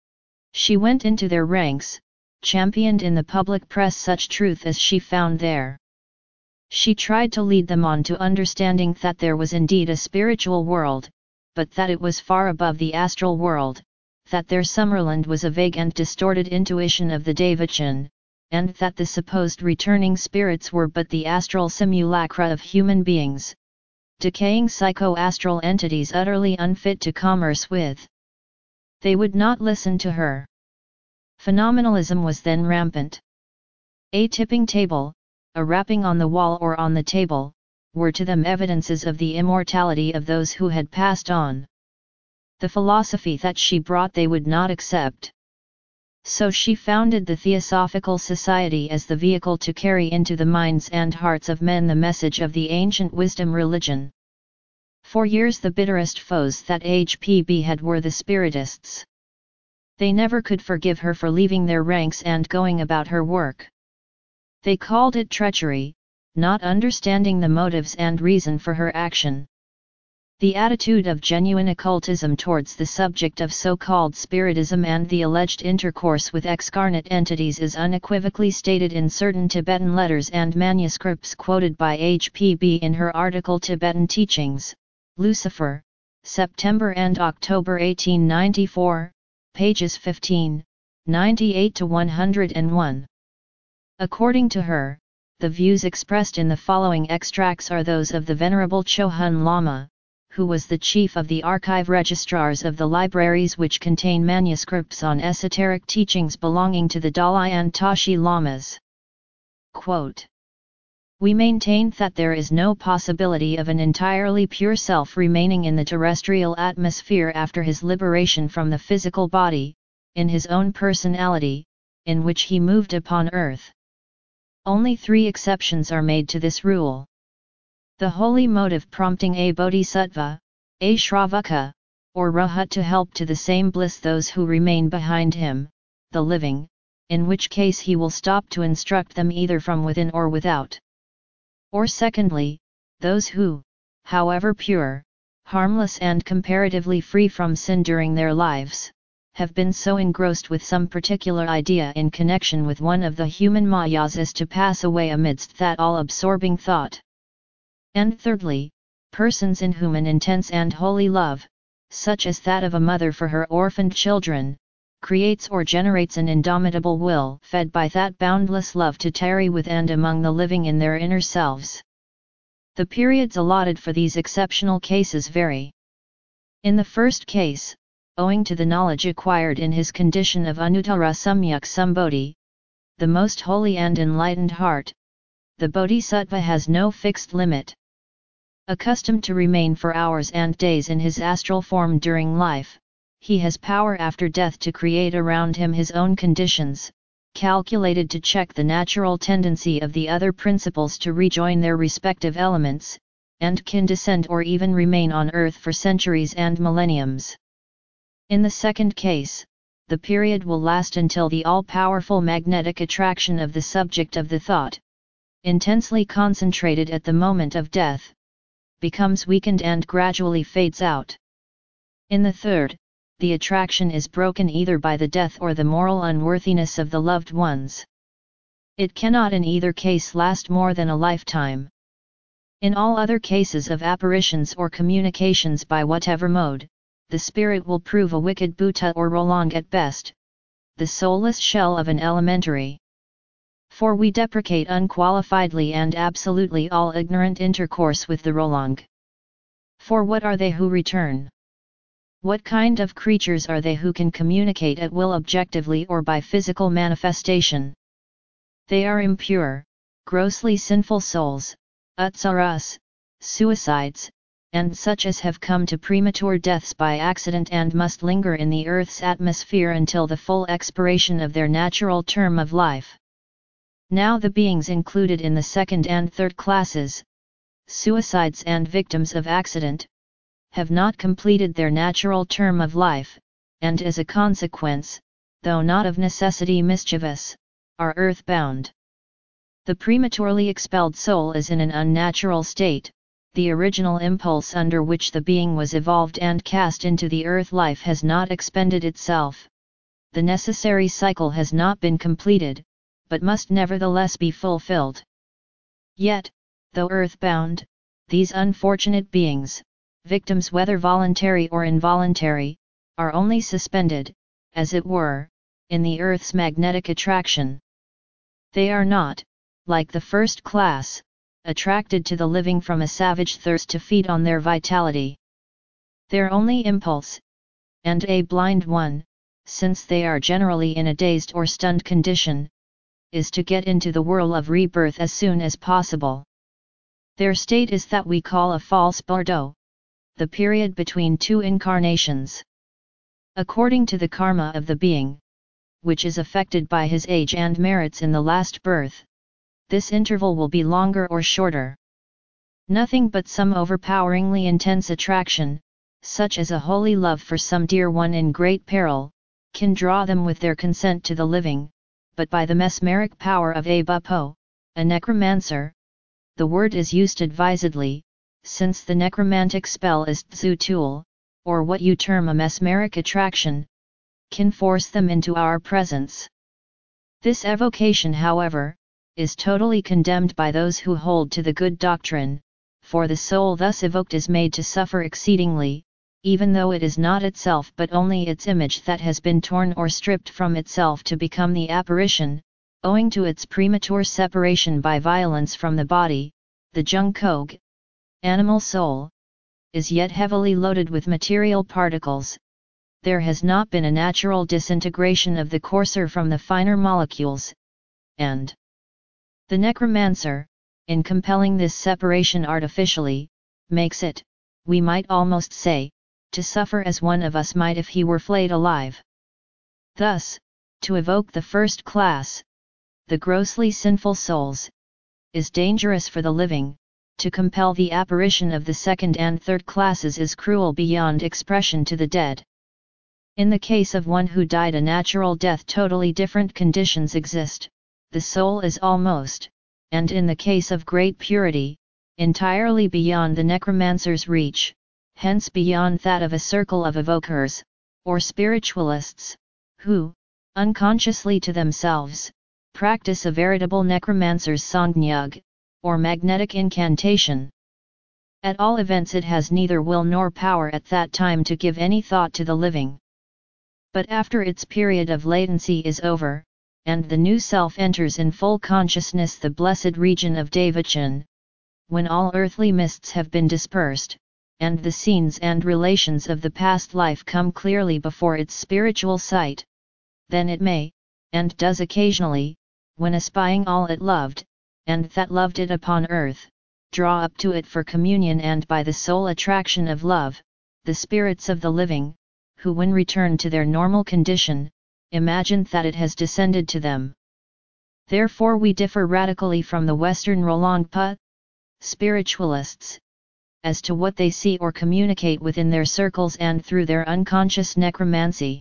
She went into their ranks, championed in the public press such truth as she found there. She tried to lead them on to understanding that there was indeed a spiritual world, but that it was far above the astral world, that their Summerland was a vague and distorted intuition of the Devachan, and that the supposed returning spirits were but the astral simulacra of human beings, decaying psycho-astral entities utterly unfit to commerce with. They would not listen to her. Phenomenalism was then rampant. A tipping table, a rapping on the wall or on the table, were to them evidences of the immortality of those who had passed on. The philosophy that she brought they would not accept. So she founded the Theosophical Society as the vehicle to carry into the minds and hearts of men the message of the ancient wisdom religion. For years the bitterest foes that HPB had were the Spiritists. They never could forgive her for leaving their ranks and going about her work. They called it treachery, not understanding the motives and reason for her action. The attitude of genuine occultism towards the subject of so-called spiritism and the alleged intercourse with excarnate entities is unequivocally stated in certain Tibetan letters and manuscripts quoted by HPB in her article Tibetan Teachings, Lucifer, September and October 1894, pages 15, 98 to 101. According to her, the views expressed in the following extracts are those of the Venerable Chohun Lama, who was the chief of the archive registrars of the libraries which contain manuscripts on esoteric teachings belonging to the Dalai and Tashi Lamas. Quote, "We maintain that there is no possibility of an entirely pure self remaining in the terrestrial atmosphere after his liberation from the physical body, in his own personality, in which he moved upon earth. Only 3 exceptions are made to this rule. The holy motive prompting a bodhisattva, a shravaka, or rahat to help to the same bliss those who remain behind him, the living, in which case he will stop to instruct them either from within or without. Or secondly, those who, however pure, harmless and comparatively free from sin during their lives, have been so engrossed with some particular idea in connection with one of the human mayas as to pass away amidst that all-absorbing thought. And thirdly, persons in whom an intense and holy love, such as that of a mother for her orphaned children, creates or generates an indomitable will fed by that boundless love to tarry with and among the living in their inner selves. The periods allotted for these exceptional cases vary. In the first case, owing to the knowledge acquired in his condition of Anuttara Samyak Sambodhi, the most holy and enlightened heart, the bodhisattva has no fixed limit. Accustomed to remain for hours and days in his astral form during life, he has power after death to create around him his own conditions, calculated to check the natural tendency of the other principles to rejoin their respective elements, and can descend or even remain on earth for centuries and millenniums. In the second case, the period will last until the all-powerful magnetic attraction of the subject of the thought, intensely concentrated at the moment of death, becomes weakened and gradually fades out. In the third, the attraction is broken either by the death or the moral unworthiness of the loved ones. It cannot in either case last more than a lifetime. In all other cases of apparitions or communications by whatever mode, the spirit will prove a wicked Bhuta or Rolang at best, the soulless shell of an elementary. For we deprecate unqualifiedly and absolutely all ignorant intercourse with the Rolang. For what are they who return? What kind of creatures are they who can communicate at will objectively or by physical manifestation? They are impure, grossly sinful souls, utsaras, suicides, and such as have come to premature deaths by accident and must linger in the earth's atmosphere until the full expiration of their natural term of life. Now the beings included in the second and third classes, suicides and victims of accident, have not completed their natural term of life, and as a consequence, though not of necessity mischievous, are earthbound. The prematurely expelled soul is in an unnatural state, the original impulse under which the being was evolved and cast into the earth life has not expended itself, the necessary cycle has not been completed, but must nevertheless be fulfilled. Yet, Though earthbound, these unfortunate beings, victims whether voluntary or involuntary, are only suspended, as it were, in the earth's magnetic attraction. They are not, like the first class, attracted to the living from a savage thirst to feed on their vitality. Their only impulse, and a blind one, since they are generally in a dazed or stunned condition, is to get into the whirl of rebirth as soon as possible. Their state is that we call a false bardo, the period between two incarnations. According to the karma of the being, which is affected by his age and merits in the last birth, this interval will be longer or shorter. Nothing but some overpoweringly intense attraction, such as a holy love for some dear one in great peril, can draw them with their consent to the living, but by the mesmeric power of a Bupo, a necromancer. The word is used advisedly, since the necromantic spell is Tzutul, or what you term a mesmeric attraction, can force them into our presence. This evocation, however, is totally condemned by those who hold to the good doctrine, for the soul thus evoked is made to suffer exceedingly, even though it is not itself but only its image that has been torn or stripped from itself to become the apparition, owing to its premature separation by violence from the body. The Jungkog, animal soul, is yet heavily loaded with material particles. There has not been a natural disintegration of the coarser from the finer molecules, and the necromancer, in compelling this separation artificially, makes it, we might almost say, to suffer as one of us might if he were flayed alive. Thus, to evoke the first class, the grossly sinful souls, is dangerous for the living. To compel the apparition of the second and third classes is cruel beyond expression to the dead. In the case of one who died a natural death, totally different conditions exist. The soul is almost, and in the case of great purity, entirely beyond the necromancer's reach, hence beyond that of a circle of evokers, or spiritualists, who, unconsciously to themselves, practice a veritable necromancer's sangnyug, or magnetic incantation. At all events, it has neither will nor power at that time to give any thought to the living. But after its period of latency is over, and the new self enters in full consciousness the blessed region of Devachan, when all earthly mists have been dispersed, and the scenes and relations of the past life come clearly before its spiritual sight, then it may, and does occasionally, when espying all it loved, and that loved it upon earth, draw up to it for communion, and by the sole attraction of love, the spirits of the living, who when returned to their normal condition, imagine that it has descended to them. Therefore we differ radically from the Western Rolangpa spiritualists, as to what they see or communicate within their circles and through their unconscious necromancy.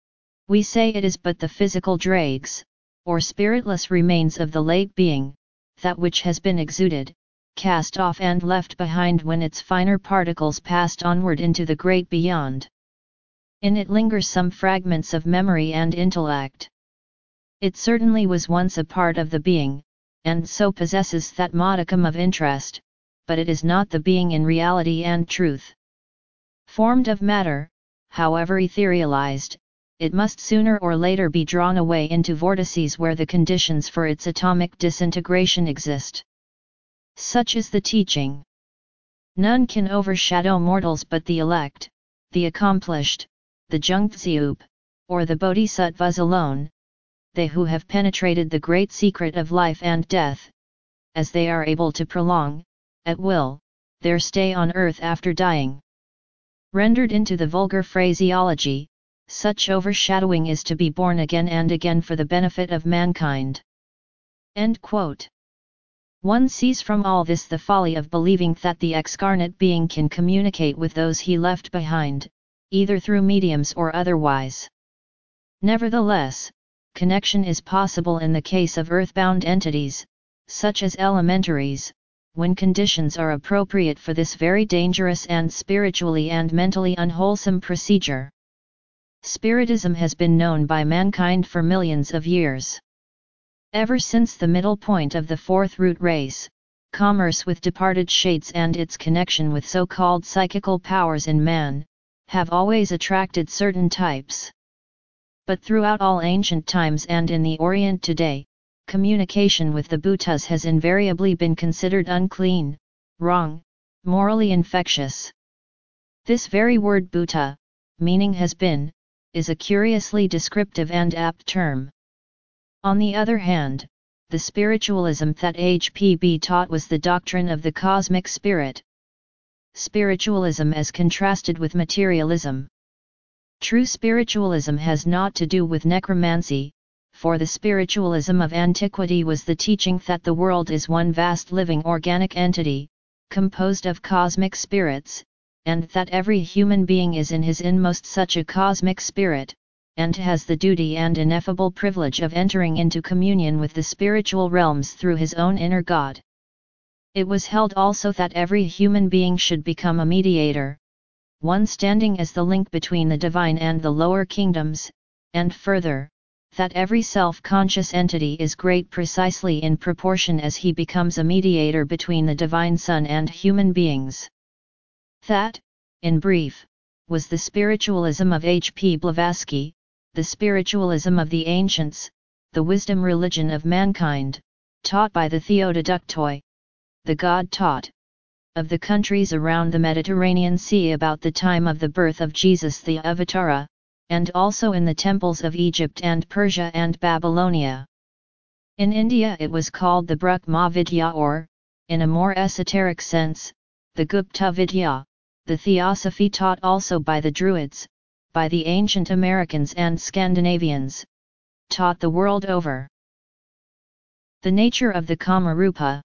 We say it is but the physical dregs, or spiritless remains of the late being, that which has been exuded, cast off and left behind when its finer particles passed onward into the great beyond. In it linger some fragments of memory and intellect. It certainly was once a part of the being, and so possesses that modicum of interest, but it is not the being in reality and truth. Formed of matter, however etherealized, it must sooner or later be drawn away into vortices where the conditions for its atomic disintegration exist. Such is the teaching. None can overshadow mortals but the elect, the accomplished, the Jungtseub, or the Bodhisattvas alone, they who have penetrated the great secret of life and death, as they are able to prolong, at will, their stay on earth after dying. Rendered into the vulgar phraseology, such overshadowing is to be born again and again for the benefit of mankind. End quote. One sees from all this the folly of believing that the excarnate being can communicate with those he left behind, either through mediums or otherwise. Nevertheless, connection is possible in the case of earthbound entities, such as elementaries, when conditions are appropriate for this very dangerous and spiritually and mentally unwholesome procedure. Spiritism has been known by mankind for millions of years. Ever since the middle point of the fourth root race, commerce with departed shades and its connection with so-called psychical powers in man, have always attracted certain types. But throughout all ancient times and in the Orient today, communication with the Bhutas has invariably been considered unclean, wrong, morally infectious. This very word Bhuta, meaning has been, is a curiously descriptive and apt term. On the other hand, the spiritualism that HPB taught was the doctrine of the cosmic spirit. Spiritualism as contrasted with materialism. True spiritualism has naught to do with necromancy, for the spiritualism of antiquity was the teaching that the world is one vast living organic entity, composed of cosmic spirits, and that every human being is in his inmost such a cosmic spirit, and has the duty and ineffable privilege of entering into communion with the spiritual realms through his own inner God. It was held also that every human being should become a mediator, one standing as the link between the divine and the lower kingdoms, and further, that every self-conscious entity is great precisely in proportion as he becomes a mediator between the divine Son and human beings. That, in brief, was the spiritualism of H.P. Blavatsky, the spiritualism of the ancients, the wisdom religion of mankind, taught by the Theodoductoi, the God-taught, of the countries around the Mediterranean Sea about the time of the birth of Jesus the Avatara, and also in the temples of Egypt and Persia and Babylonia. In India it was called the Brahma Vidya or, in a more esoteric sense, the Gupta Vidya, the theosophy taught also by the Druids, by the ancient Americans and Scandinavians, taught the world over. The nature of the Kamarupa.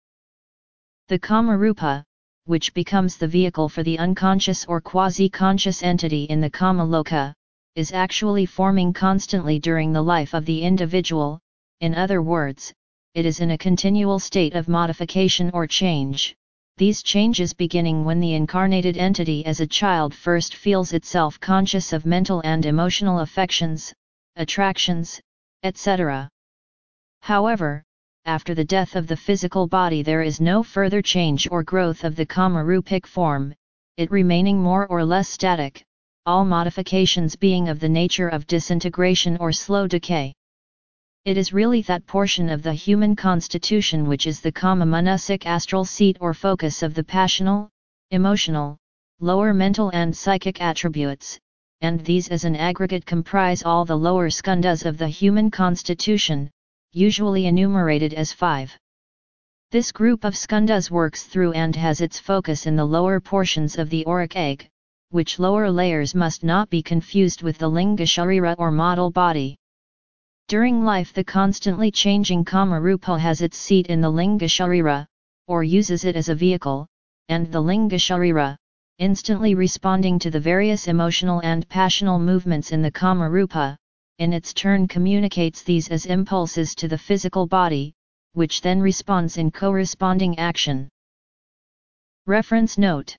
The Kamarupa, which becomes the vehicle for the unconscious or quasi-conscious entity in the Kamaloka, is actually forming constantly during the life of the individual. In other words, it is in a continual state of modification or change, these changes beginning when the incarnated entity as a child first feels itself conscious of mental and emotional affections, attractions, etc. However, after the death of the physical body there is no further change or growth of the Kamarupic form, it remaining more or less static, all modifications being of the nature of disintegration or slow decay. It is really that portion of the human constitution which is the Kama Manasic astral seat or focus of the passional, emotional, lower mental and psychic attributes, and these as an aggregate comprise all the lower skandhas of the human constitution, usually enumerated as 5. This group of skandhas works through and has its focus in the lower portions of the auric egg, which lower layers must not be confused with the linga sharira or model body. During life the constantly changing Kamarupa has its seat in the linga sharira, or uses it as a vehicle, and the linga sharira, instantly responding to the various emotional and passional movements in the Kamarupa, in its turn communicates these as impulses to the physical body, which then responds in corresponding action. Reference note.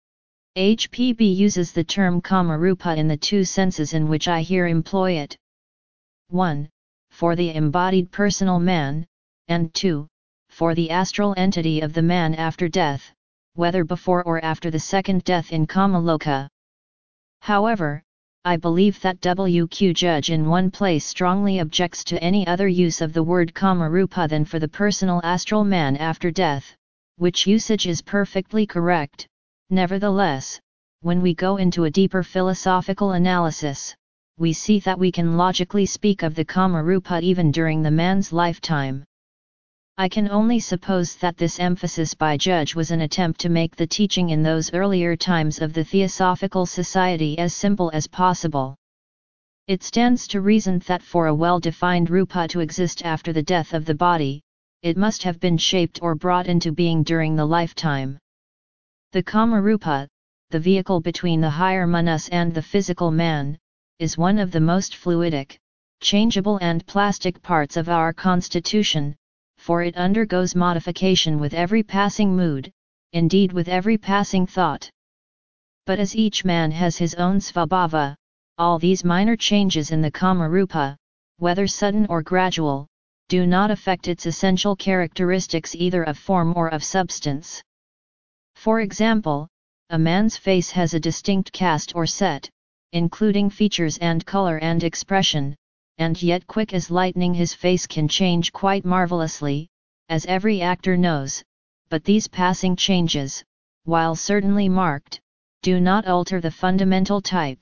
HPB uses the term Kamarupa in the two senses in which I here employ it. 1. For the embodied personal man, and 2. For the astral entity of the man after death, whether before or after the second death in Kamaloka. However, I believe that W.Q. Judge in one place strongly objects to any other use of the word Kamarupa than for the personal astral man after death, which usage is perfectly correct. Nevertheless, when we go into a deeper philosophical analysis, we see that we can logically speak of the Kamarupa even during the man's lifetime. I can only suppose that this emphasis by Judge was an attempt to make the teaching in those earlier times of the Theosophical Society as simple as possible. It stands to reason that for a well-defined rupa to exist after the death of the body, it must have been shaped or brought into being during the lifetime. The Kamarupa, the vehicle between the higher manas and the physical man, is one of the most fluidic, changeable and plastic parts of our constitution, for it undergoes modification with every passing mood, indeed with every passing thought. But as each man has his own svabhava, all these minor changes in the Kamarupa, whether sudden or gradual, do not affect its essential characteristics either of form or of substance. For example, a man's face has a distinct cast or set, including features and color and expression, and yet quick as lightning his face can change quite marvelously, as every actor knows, but these passing changes, while certainly marked, do not alter the fundamental type.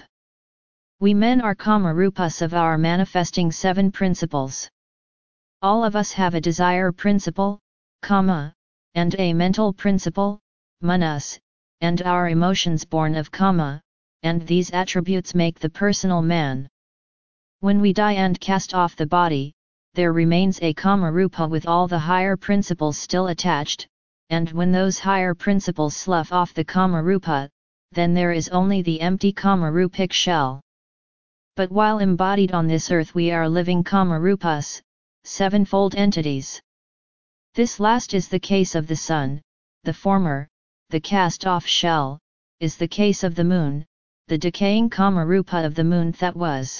We men are Kama-rupas of our manifesting seven principles. All of us have a desire principle, Kama, and a mental principle, Manas, and our emotions born of Kama, and these attributes make the personal man. When we die and cast off the body, there remains a Kama-rupa with all the higher principles still attached, and when those higher principles slough off the Kama-rupa, then there is only the empty Kama-rupic shell. But while embodied on this earth we are living Kama-rupas, sevenfold entities. This last is the case of the sun, the former, the cast-off shell, is the case of the moon, the decaying Kama-rupa of the moon that was.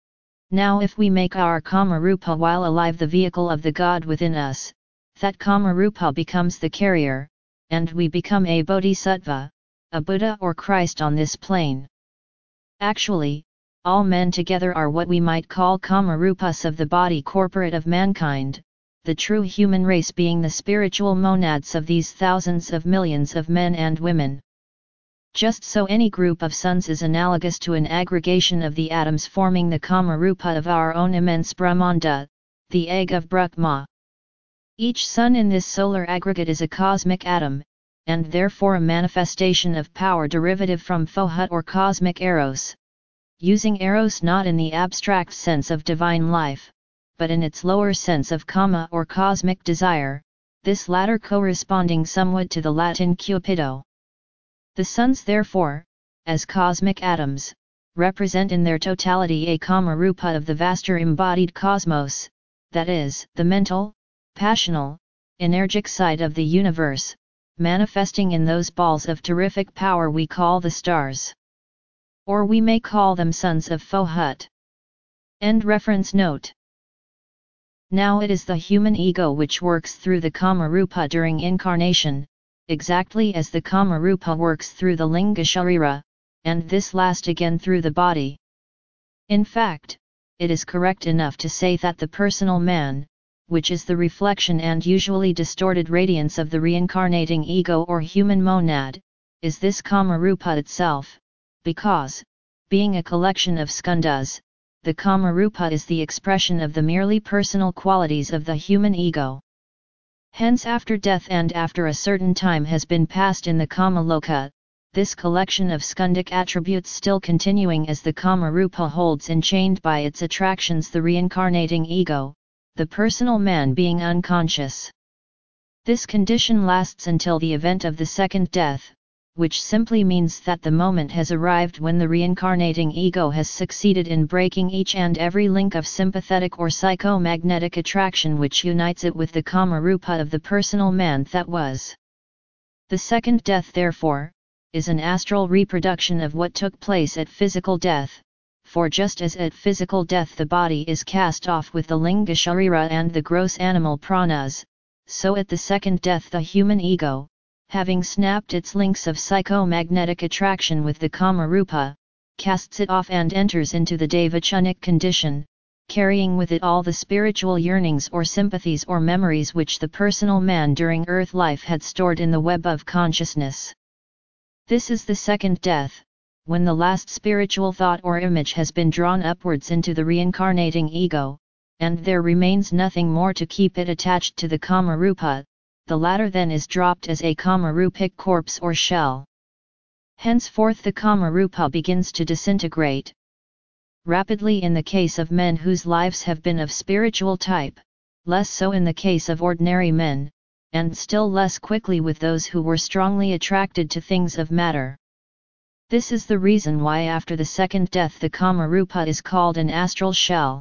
Now if we make our Kama-rupa while alive the vehicle of the God within us, that Kama-rupa becomes the carrier, and we become a Bodhisattva, a Buddha or Christ on this plane. Actually, all men together are what we might call Kama-rupas of the body corporate of mankind, the true human race being the spiritual monads of these thousands of millions of men and women. Just so any group of suns is analogous to an aggregation of the atoms forming the Kama-rupa of our own immense Brahmanda, the egg of Brahma. Each sun in this solar aggregate is a cosmic atom, and therefore a manifestation of power derivative from Fohut or cosmic eros. Using eros not in the abstract sense of divine life, but in its lower sense of kama or cosmic desire, this latter corresponding somewhat to the Latin cupido. The suns therefore, as cosmic atoms, represent in their totality a Kama-rupa of the vaster embodied cosmos, that is, the mental, passional, energic side of the universe, manifesting in those balls of terrific power we call the stars. Or we may call them sons of Fohut. End reference note. Now it is the human ego which works through the Kama-rupa during incarnation, exactly as the Kama-rupa works through the linga sharira, and this last again through the body. In fact, it is correct enough to say that the personal man, which is the reflection and usually distorted radiance of the reincarnating ego or human monad, is this Kama-rupa itself, because, being a collection of skandhas, the Kama-rupa is the expression of the merely personal qualities of the human ego. Hence after death and after a certain time has been passed in the Kama-loka, this collection of skandhic attributes still continuing as the Kama-rupa holds enchained by its attractions the reincarnating ego, the personal man being unconscious. This condition lasts until the event of the second death, which simply means that the moment has arrived when the reincarnating ego has succeeded in breaking each and every link of sympathetic or psychomagnetic attraction which unites it with the Kama-rupa of the personal man that was. The second death therefore, is an astral reproduction of what took place at physical death, for just as at physical death the body is cast off with the linga sharira and the gross animal pranas, so at the second death the human ego, having snapped its links of psychomagnetic attraction with the Kama-rupa, casts it off and enters into the devachanic condition, carrying with it all the spiritual yearnings or sympathies or memories which the personal man during earth life had stored in the web of consciousness. This is the second death, when the last spiritual thought or image has been drawn upwards into the reincarnating ego, and there remains nothing more to keep it attached to the Kama-rupa. The latter then is dropped as a Kama-rupic corpse or shell. Henceforth the Kama-rupa begins to disintegrate rapidly in the case of men whose lives have been of spiritual type, less so in the case of ordinary men, and still less quickly with those who were strongly attracted to things of matter. This is the reason why after the second death the Kama-rupa is called an astral shell.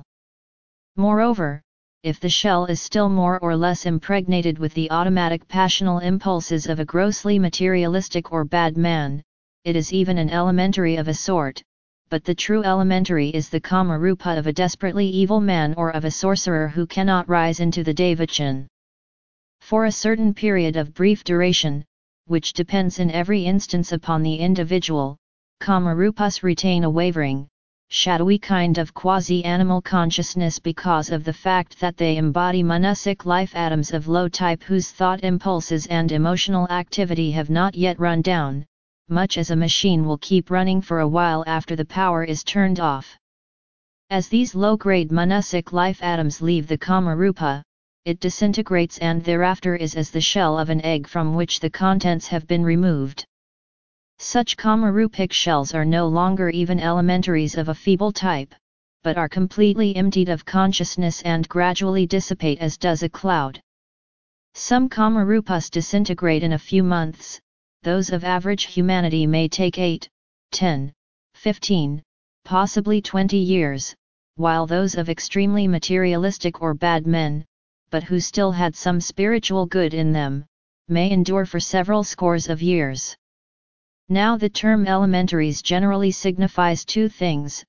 Moreover, if the shell is still more or less impregnated with the automatic passional impulses of a grossly materialistic or bad man, it is even an elementary of a sort, but the true elementary is the Kama Rupa of a desperately evil man or of a sorcerer who cannot rise into the Devachan. For a certain period of brief duration, which depends in every instance upon the individual, Kama Rupas retain a wavering, shadowy kind of quasi-animal consciousness because of the fact that they embody manusic life atoms of low type whose thought impulses and emotional activity have not yet run down, much as a machine will keep running for a while after the power is turned off. As these low-grade manusic life atoms leave the Kama Rupa, it disintegrates and thereafter is as the shell of an egg from which the contents have been removed. Such Kama-rupic shells are no longer even elementaries of a feeble type, but are completely emptied of consciousness and gradually dissipate as does a cloud. Some Kama-rupas disintegrate in a few months, those of average humanity may take 8, 10, 15, possibly 20 years, while those of extremely materialistic or bad men, but who still had some spiritual good in them, may endure for several scores of years. Now the term elementaries generally signifies two things.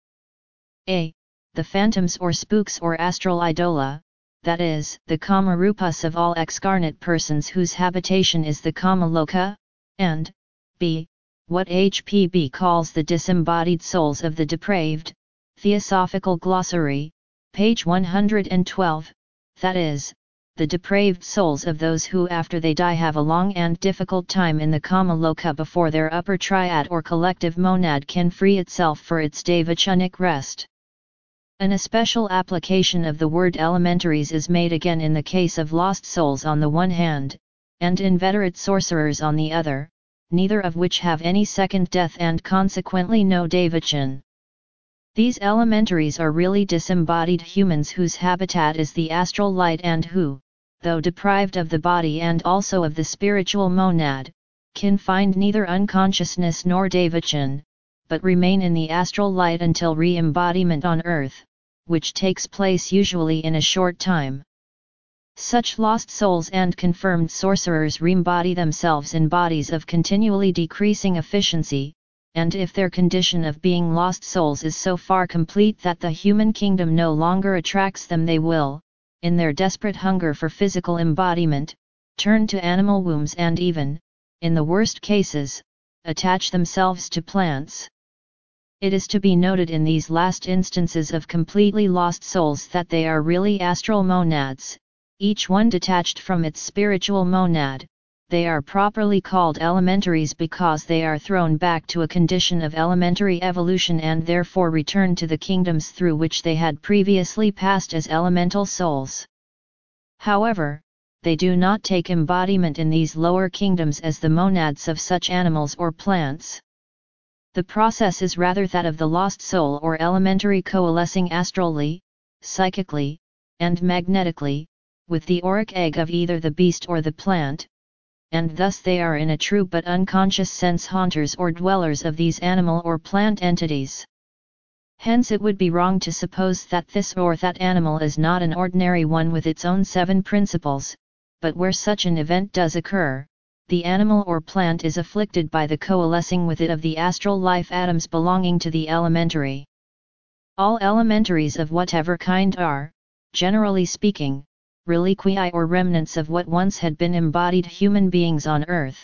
A. The phantoms or spooks or astral idola, that is, the Kama Rupas of all excarnate persons whose habitation is the Kama Loka, and B. What HPB calls the disembodied souls of the depraved, Theosophical Glossary, page 112, that is, the depraved souls of those who after they die have a long and difficult time in the Kama Loka before their upper triad or collective monad can free itself for its devachanic rest. An especial application of the word elementaries is made again in the case of lost souls on the one hand, and inveterate sorcerers on the other, neither of which have any second death and consequently no devachan. These elementaries are really disembodied humans whose habitat is the astral light and who, though deprived of the body and also of the spiritual monad, can find neither unconsciousness nor devachan, but remain in the astral light until re-embodiment on earth, which takes place usually in a short time. Such lost souls and confirmed sorcerers re-embody themselves in bodies of continually decreasing efficiency, and if their condition of being lost souls is so far complete that the human kingdom no longer attracts them, they will, in their desperate hunger for physical embodiment, turn to animal wombs and even, in the worst cases, attach themselves to plants. It is to be noted in these last instances of completely lost souls that they are really astral monads, each one detached from its spiritual monad. They are properly called elementaries because they are thrown back to a condition of elementary evolution and therefore return to the kingdoms through which they had previously passed as elemental souls. However, they do not take embodiment in these lower kingdoms as the monads of such animals or plants. The process is rather that of the lost soul or elementary coalescing astrally, psychically, and magnetically, with the auric egg of either the beast or the plant, and thus they are in a true but unconscious sense haunters or dwellers of these animal or plant entities. Hence it would be wrong to suppose that this or that animal is not an ordinary one with its own 7 principles, but where such an event does occur, the animal or plant is afflicted by the coalescing with it of the astral life atoms belonging to the elementary. All elementaries of whatever kind are, generally speaking, reliquii or remnants of what once had been embodied human beings on earth.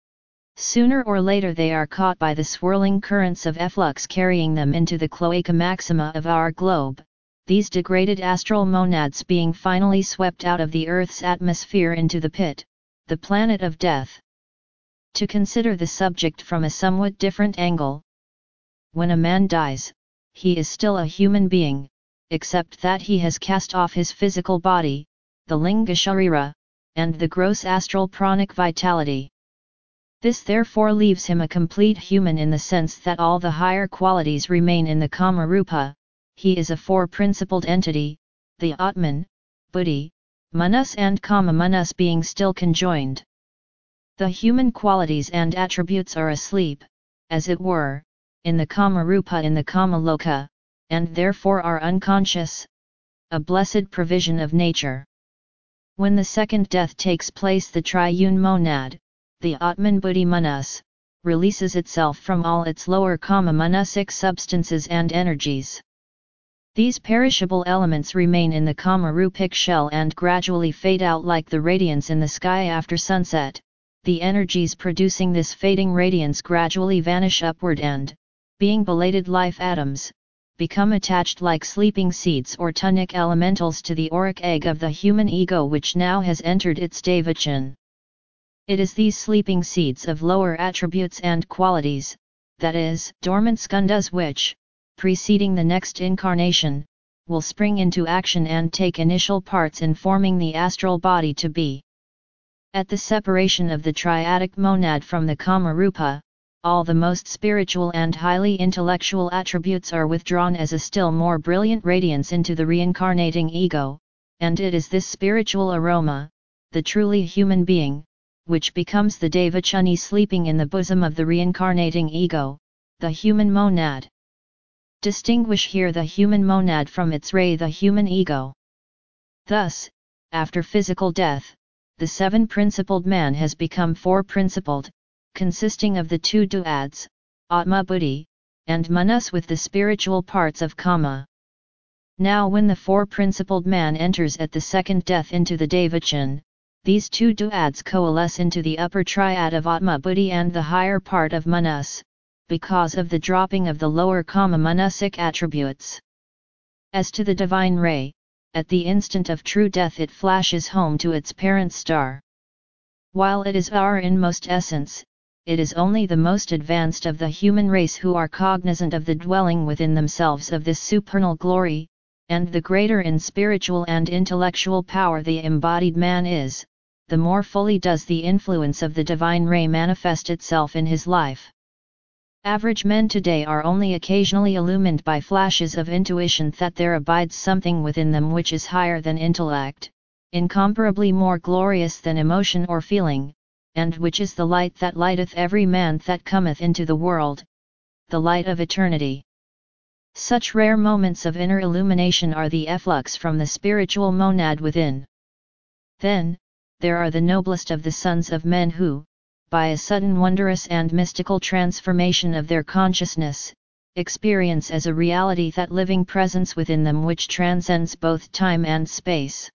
Sooner or later they are caught by the swirling currents of efflux carrying them into the cloaca maxima of our globe, these degraded astral monads being finally swept out of the Earth's atmosphere into the pit, the planet of death. To consider the subject from a somewhat different angle. When a man dies, he is still a human being, except that he has cast off his physical body, the linga sharira, and the gross astral pranic vitality. This therefore leaves him a complete human in the sense that all the higher qualities remain in the Kama Rupa. He is a four-principled entity, the Atman, Buddhi, Manas and Kama Manas being still conjoined. The human qualities and attributes are asleep, as it were, in the Kama Rupa in the Kama Loka, and therefore are unconscious, a blessed provision of nature. When the second death takes place, the triune monad, the Atman Buddhi Manas, releases itself from all its lower manasic substances and energies. These perishable elements remain in the rupic shell and gradually fade out like the radiance in the sky after sunset. The energies producing this fading radiance gradually vanish upward and, being belated life atoms, become attached like sleeping seeds or tunic elementals to the auric egg of the human ego which now has entered its devachan. It is these sleeping seeds of lower attributes and qualities, that is, dormant skandhas which, preceding the next incarnation, will spring into action and take initial parts in forming the astral body to be. At the separation of the triadic monad from the Kamarupa, all the most spiritual and highly intellectual attributes are withdrawn as a still more brilliant radiance into the reincarnating ego, and it is this spiritual aroma, the truly human being, which becomes the devachani sleeping in the bosom of the reincarnating ego, the human monad. Distinguish here the human monad from its ray, the human ego. Thus, after physical death, the seven-principled man has become four-principled, consisting of the two duads, Atma Buddhi, and Manas with the spiritual parts of Kama. Now when the four-principled man enters at the second death into the devachan, these two duads coalesce into the upper triad of Atma Buddhi and the higher part of Manas, because of the dropping of the lower manasic attributes. As to the divine ray, at the instant of true death it flashes home to its parent star. While it is our inmost essence, it is only the most advanced of the human race who are cognizant of the dwelling within themselves of this supernal glory, and the greater in spiritual and intellectual power the embodied man is, the more fully does the influence of the divine ray manifest itself in his life. Average men today are only occasionally illumined by flashes of intuition that there abides something within them which is higher than intellect, incomparably more glorious than emotion or feeling, and which is the light that lighteth every man that cometh into the world, the light of eternity. Such rare moments of inner illumination are the efflux from the spiritual monad within. Then, there are the noblest of the sons of men who, by a sudden wondrous and mystical transformation of their consciousness, experience as a reality that living presence within them which transcends both time and space.